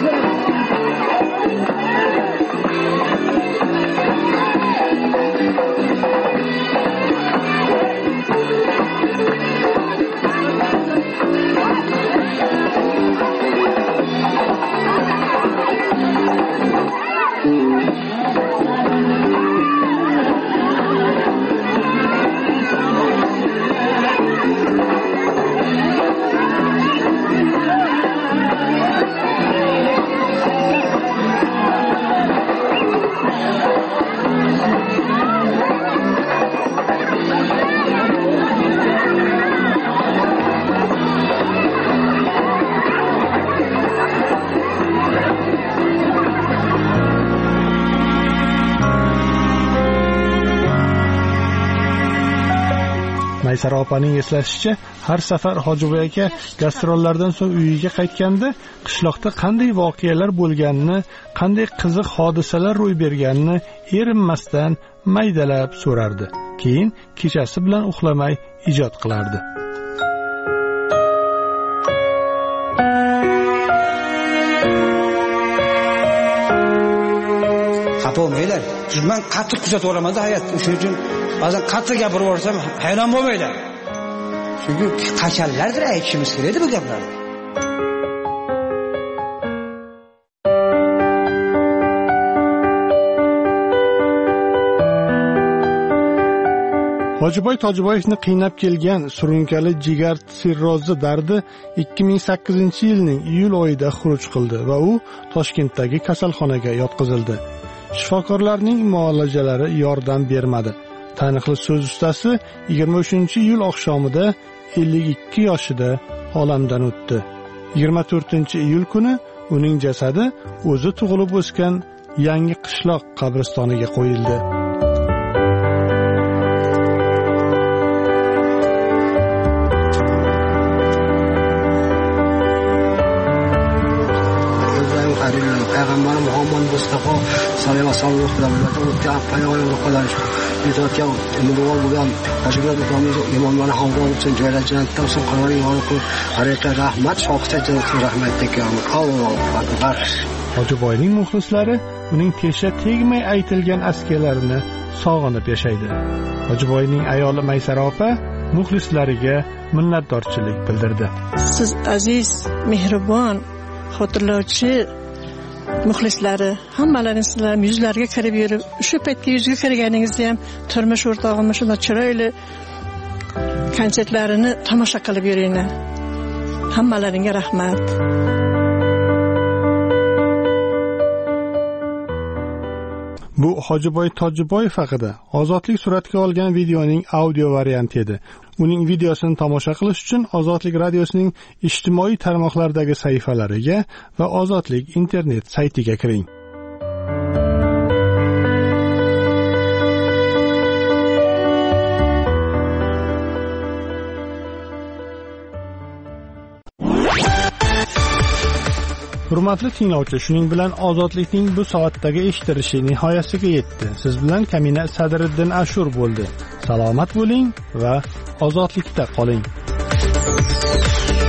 Speaker 1: Maysara opaning eslashicha, har safar Hojiboy aka gastrollardan so'ng uyiga qaytganda qishloqda qanday voqealar bo'lganini, qanday qiziq hodisalar ro'y berganini erinmasdan maydalab so'rardi. Keyin kechasi bilan uxlamay ijod qilardi.
Speaker 19: Xafa bo'lmanglar. Men qattiq kuzatib olaman-da hayotni. Shuning uchun ba'zan qattiq gapirib yuborsam hayron bo'lmaydi. Chunki qachonlardir aytishimiz kerak edi bu gaplarni.
Speaker 1: Hojiboy Tojiboyevni qiynab kelgan surunkali jigar sirrozi dardi ikki ming sakkizinchi yilning iyul oyida xuruj qildi va u Toshkentdagi kasalxonaga yotqizildi. Shifokorlarning muolajalari yordam bermadi. Taniqli so'z ustasi yigirma uchinchi iyul oqshomida ellik ikki yoshida olamdan o'tdi. yigirma to'rtinchi iyul kuni uning jasadi o'zi tug'ilib o'sgan yangi qishloq qabristoniga qo'yildi.
Speaker 11: Payg'ambar Muhammad Mustafa sallallohu alayhi vasallam o'tgan payg'ambar qadar yetayotgan umidvor bo'lgan boshqa mukammal imonlarni hamdon uchun joylashgandan so'ng qarori yo'q. Haqiqat rahmat, shohidga rahmat tekam. Allohu akbar.
Speaker 1: Hojiboyning muxlislari uning pesha tegmay aytilgan askarlarini sog'inib yashaydi. Hojiboyning ayoli Maysara opa muxlislariga minnatdorchilik bildirdi.
Speaker 12: Siz aziz, mehribon, xotirlovchi muxlislari, hammalaringiz sizlar yuzlarga kirib yurib, shu paytga yuzga kirganingizda ham turmush o'rtog'im shunday chiroyli konsertlarini tomosha qilib yuringlar. Hammalaringga rahmat.
Speaker 1: Bu Hojiboy Tojiboyev haqida Ozodlik suratga olgan videoning audio varianti edi. Uning videosini tomosha qilish uchun Ozodlik radiosining ijtimoiy tarmoqlardagi sahifalariga va Ozodlik internet saytiga kiring. Hurmatli tinglovchi, shuning bilan Ozodlikning bu soatdagi eshitilishi nihoyasiga yetdi. Siz bilan Kamina Sadriddin Ashur bo'ldi. Salomat bo'ling va ozodlikda qoling.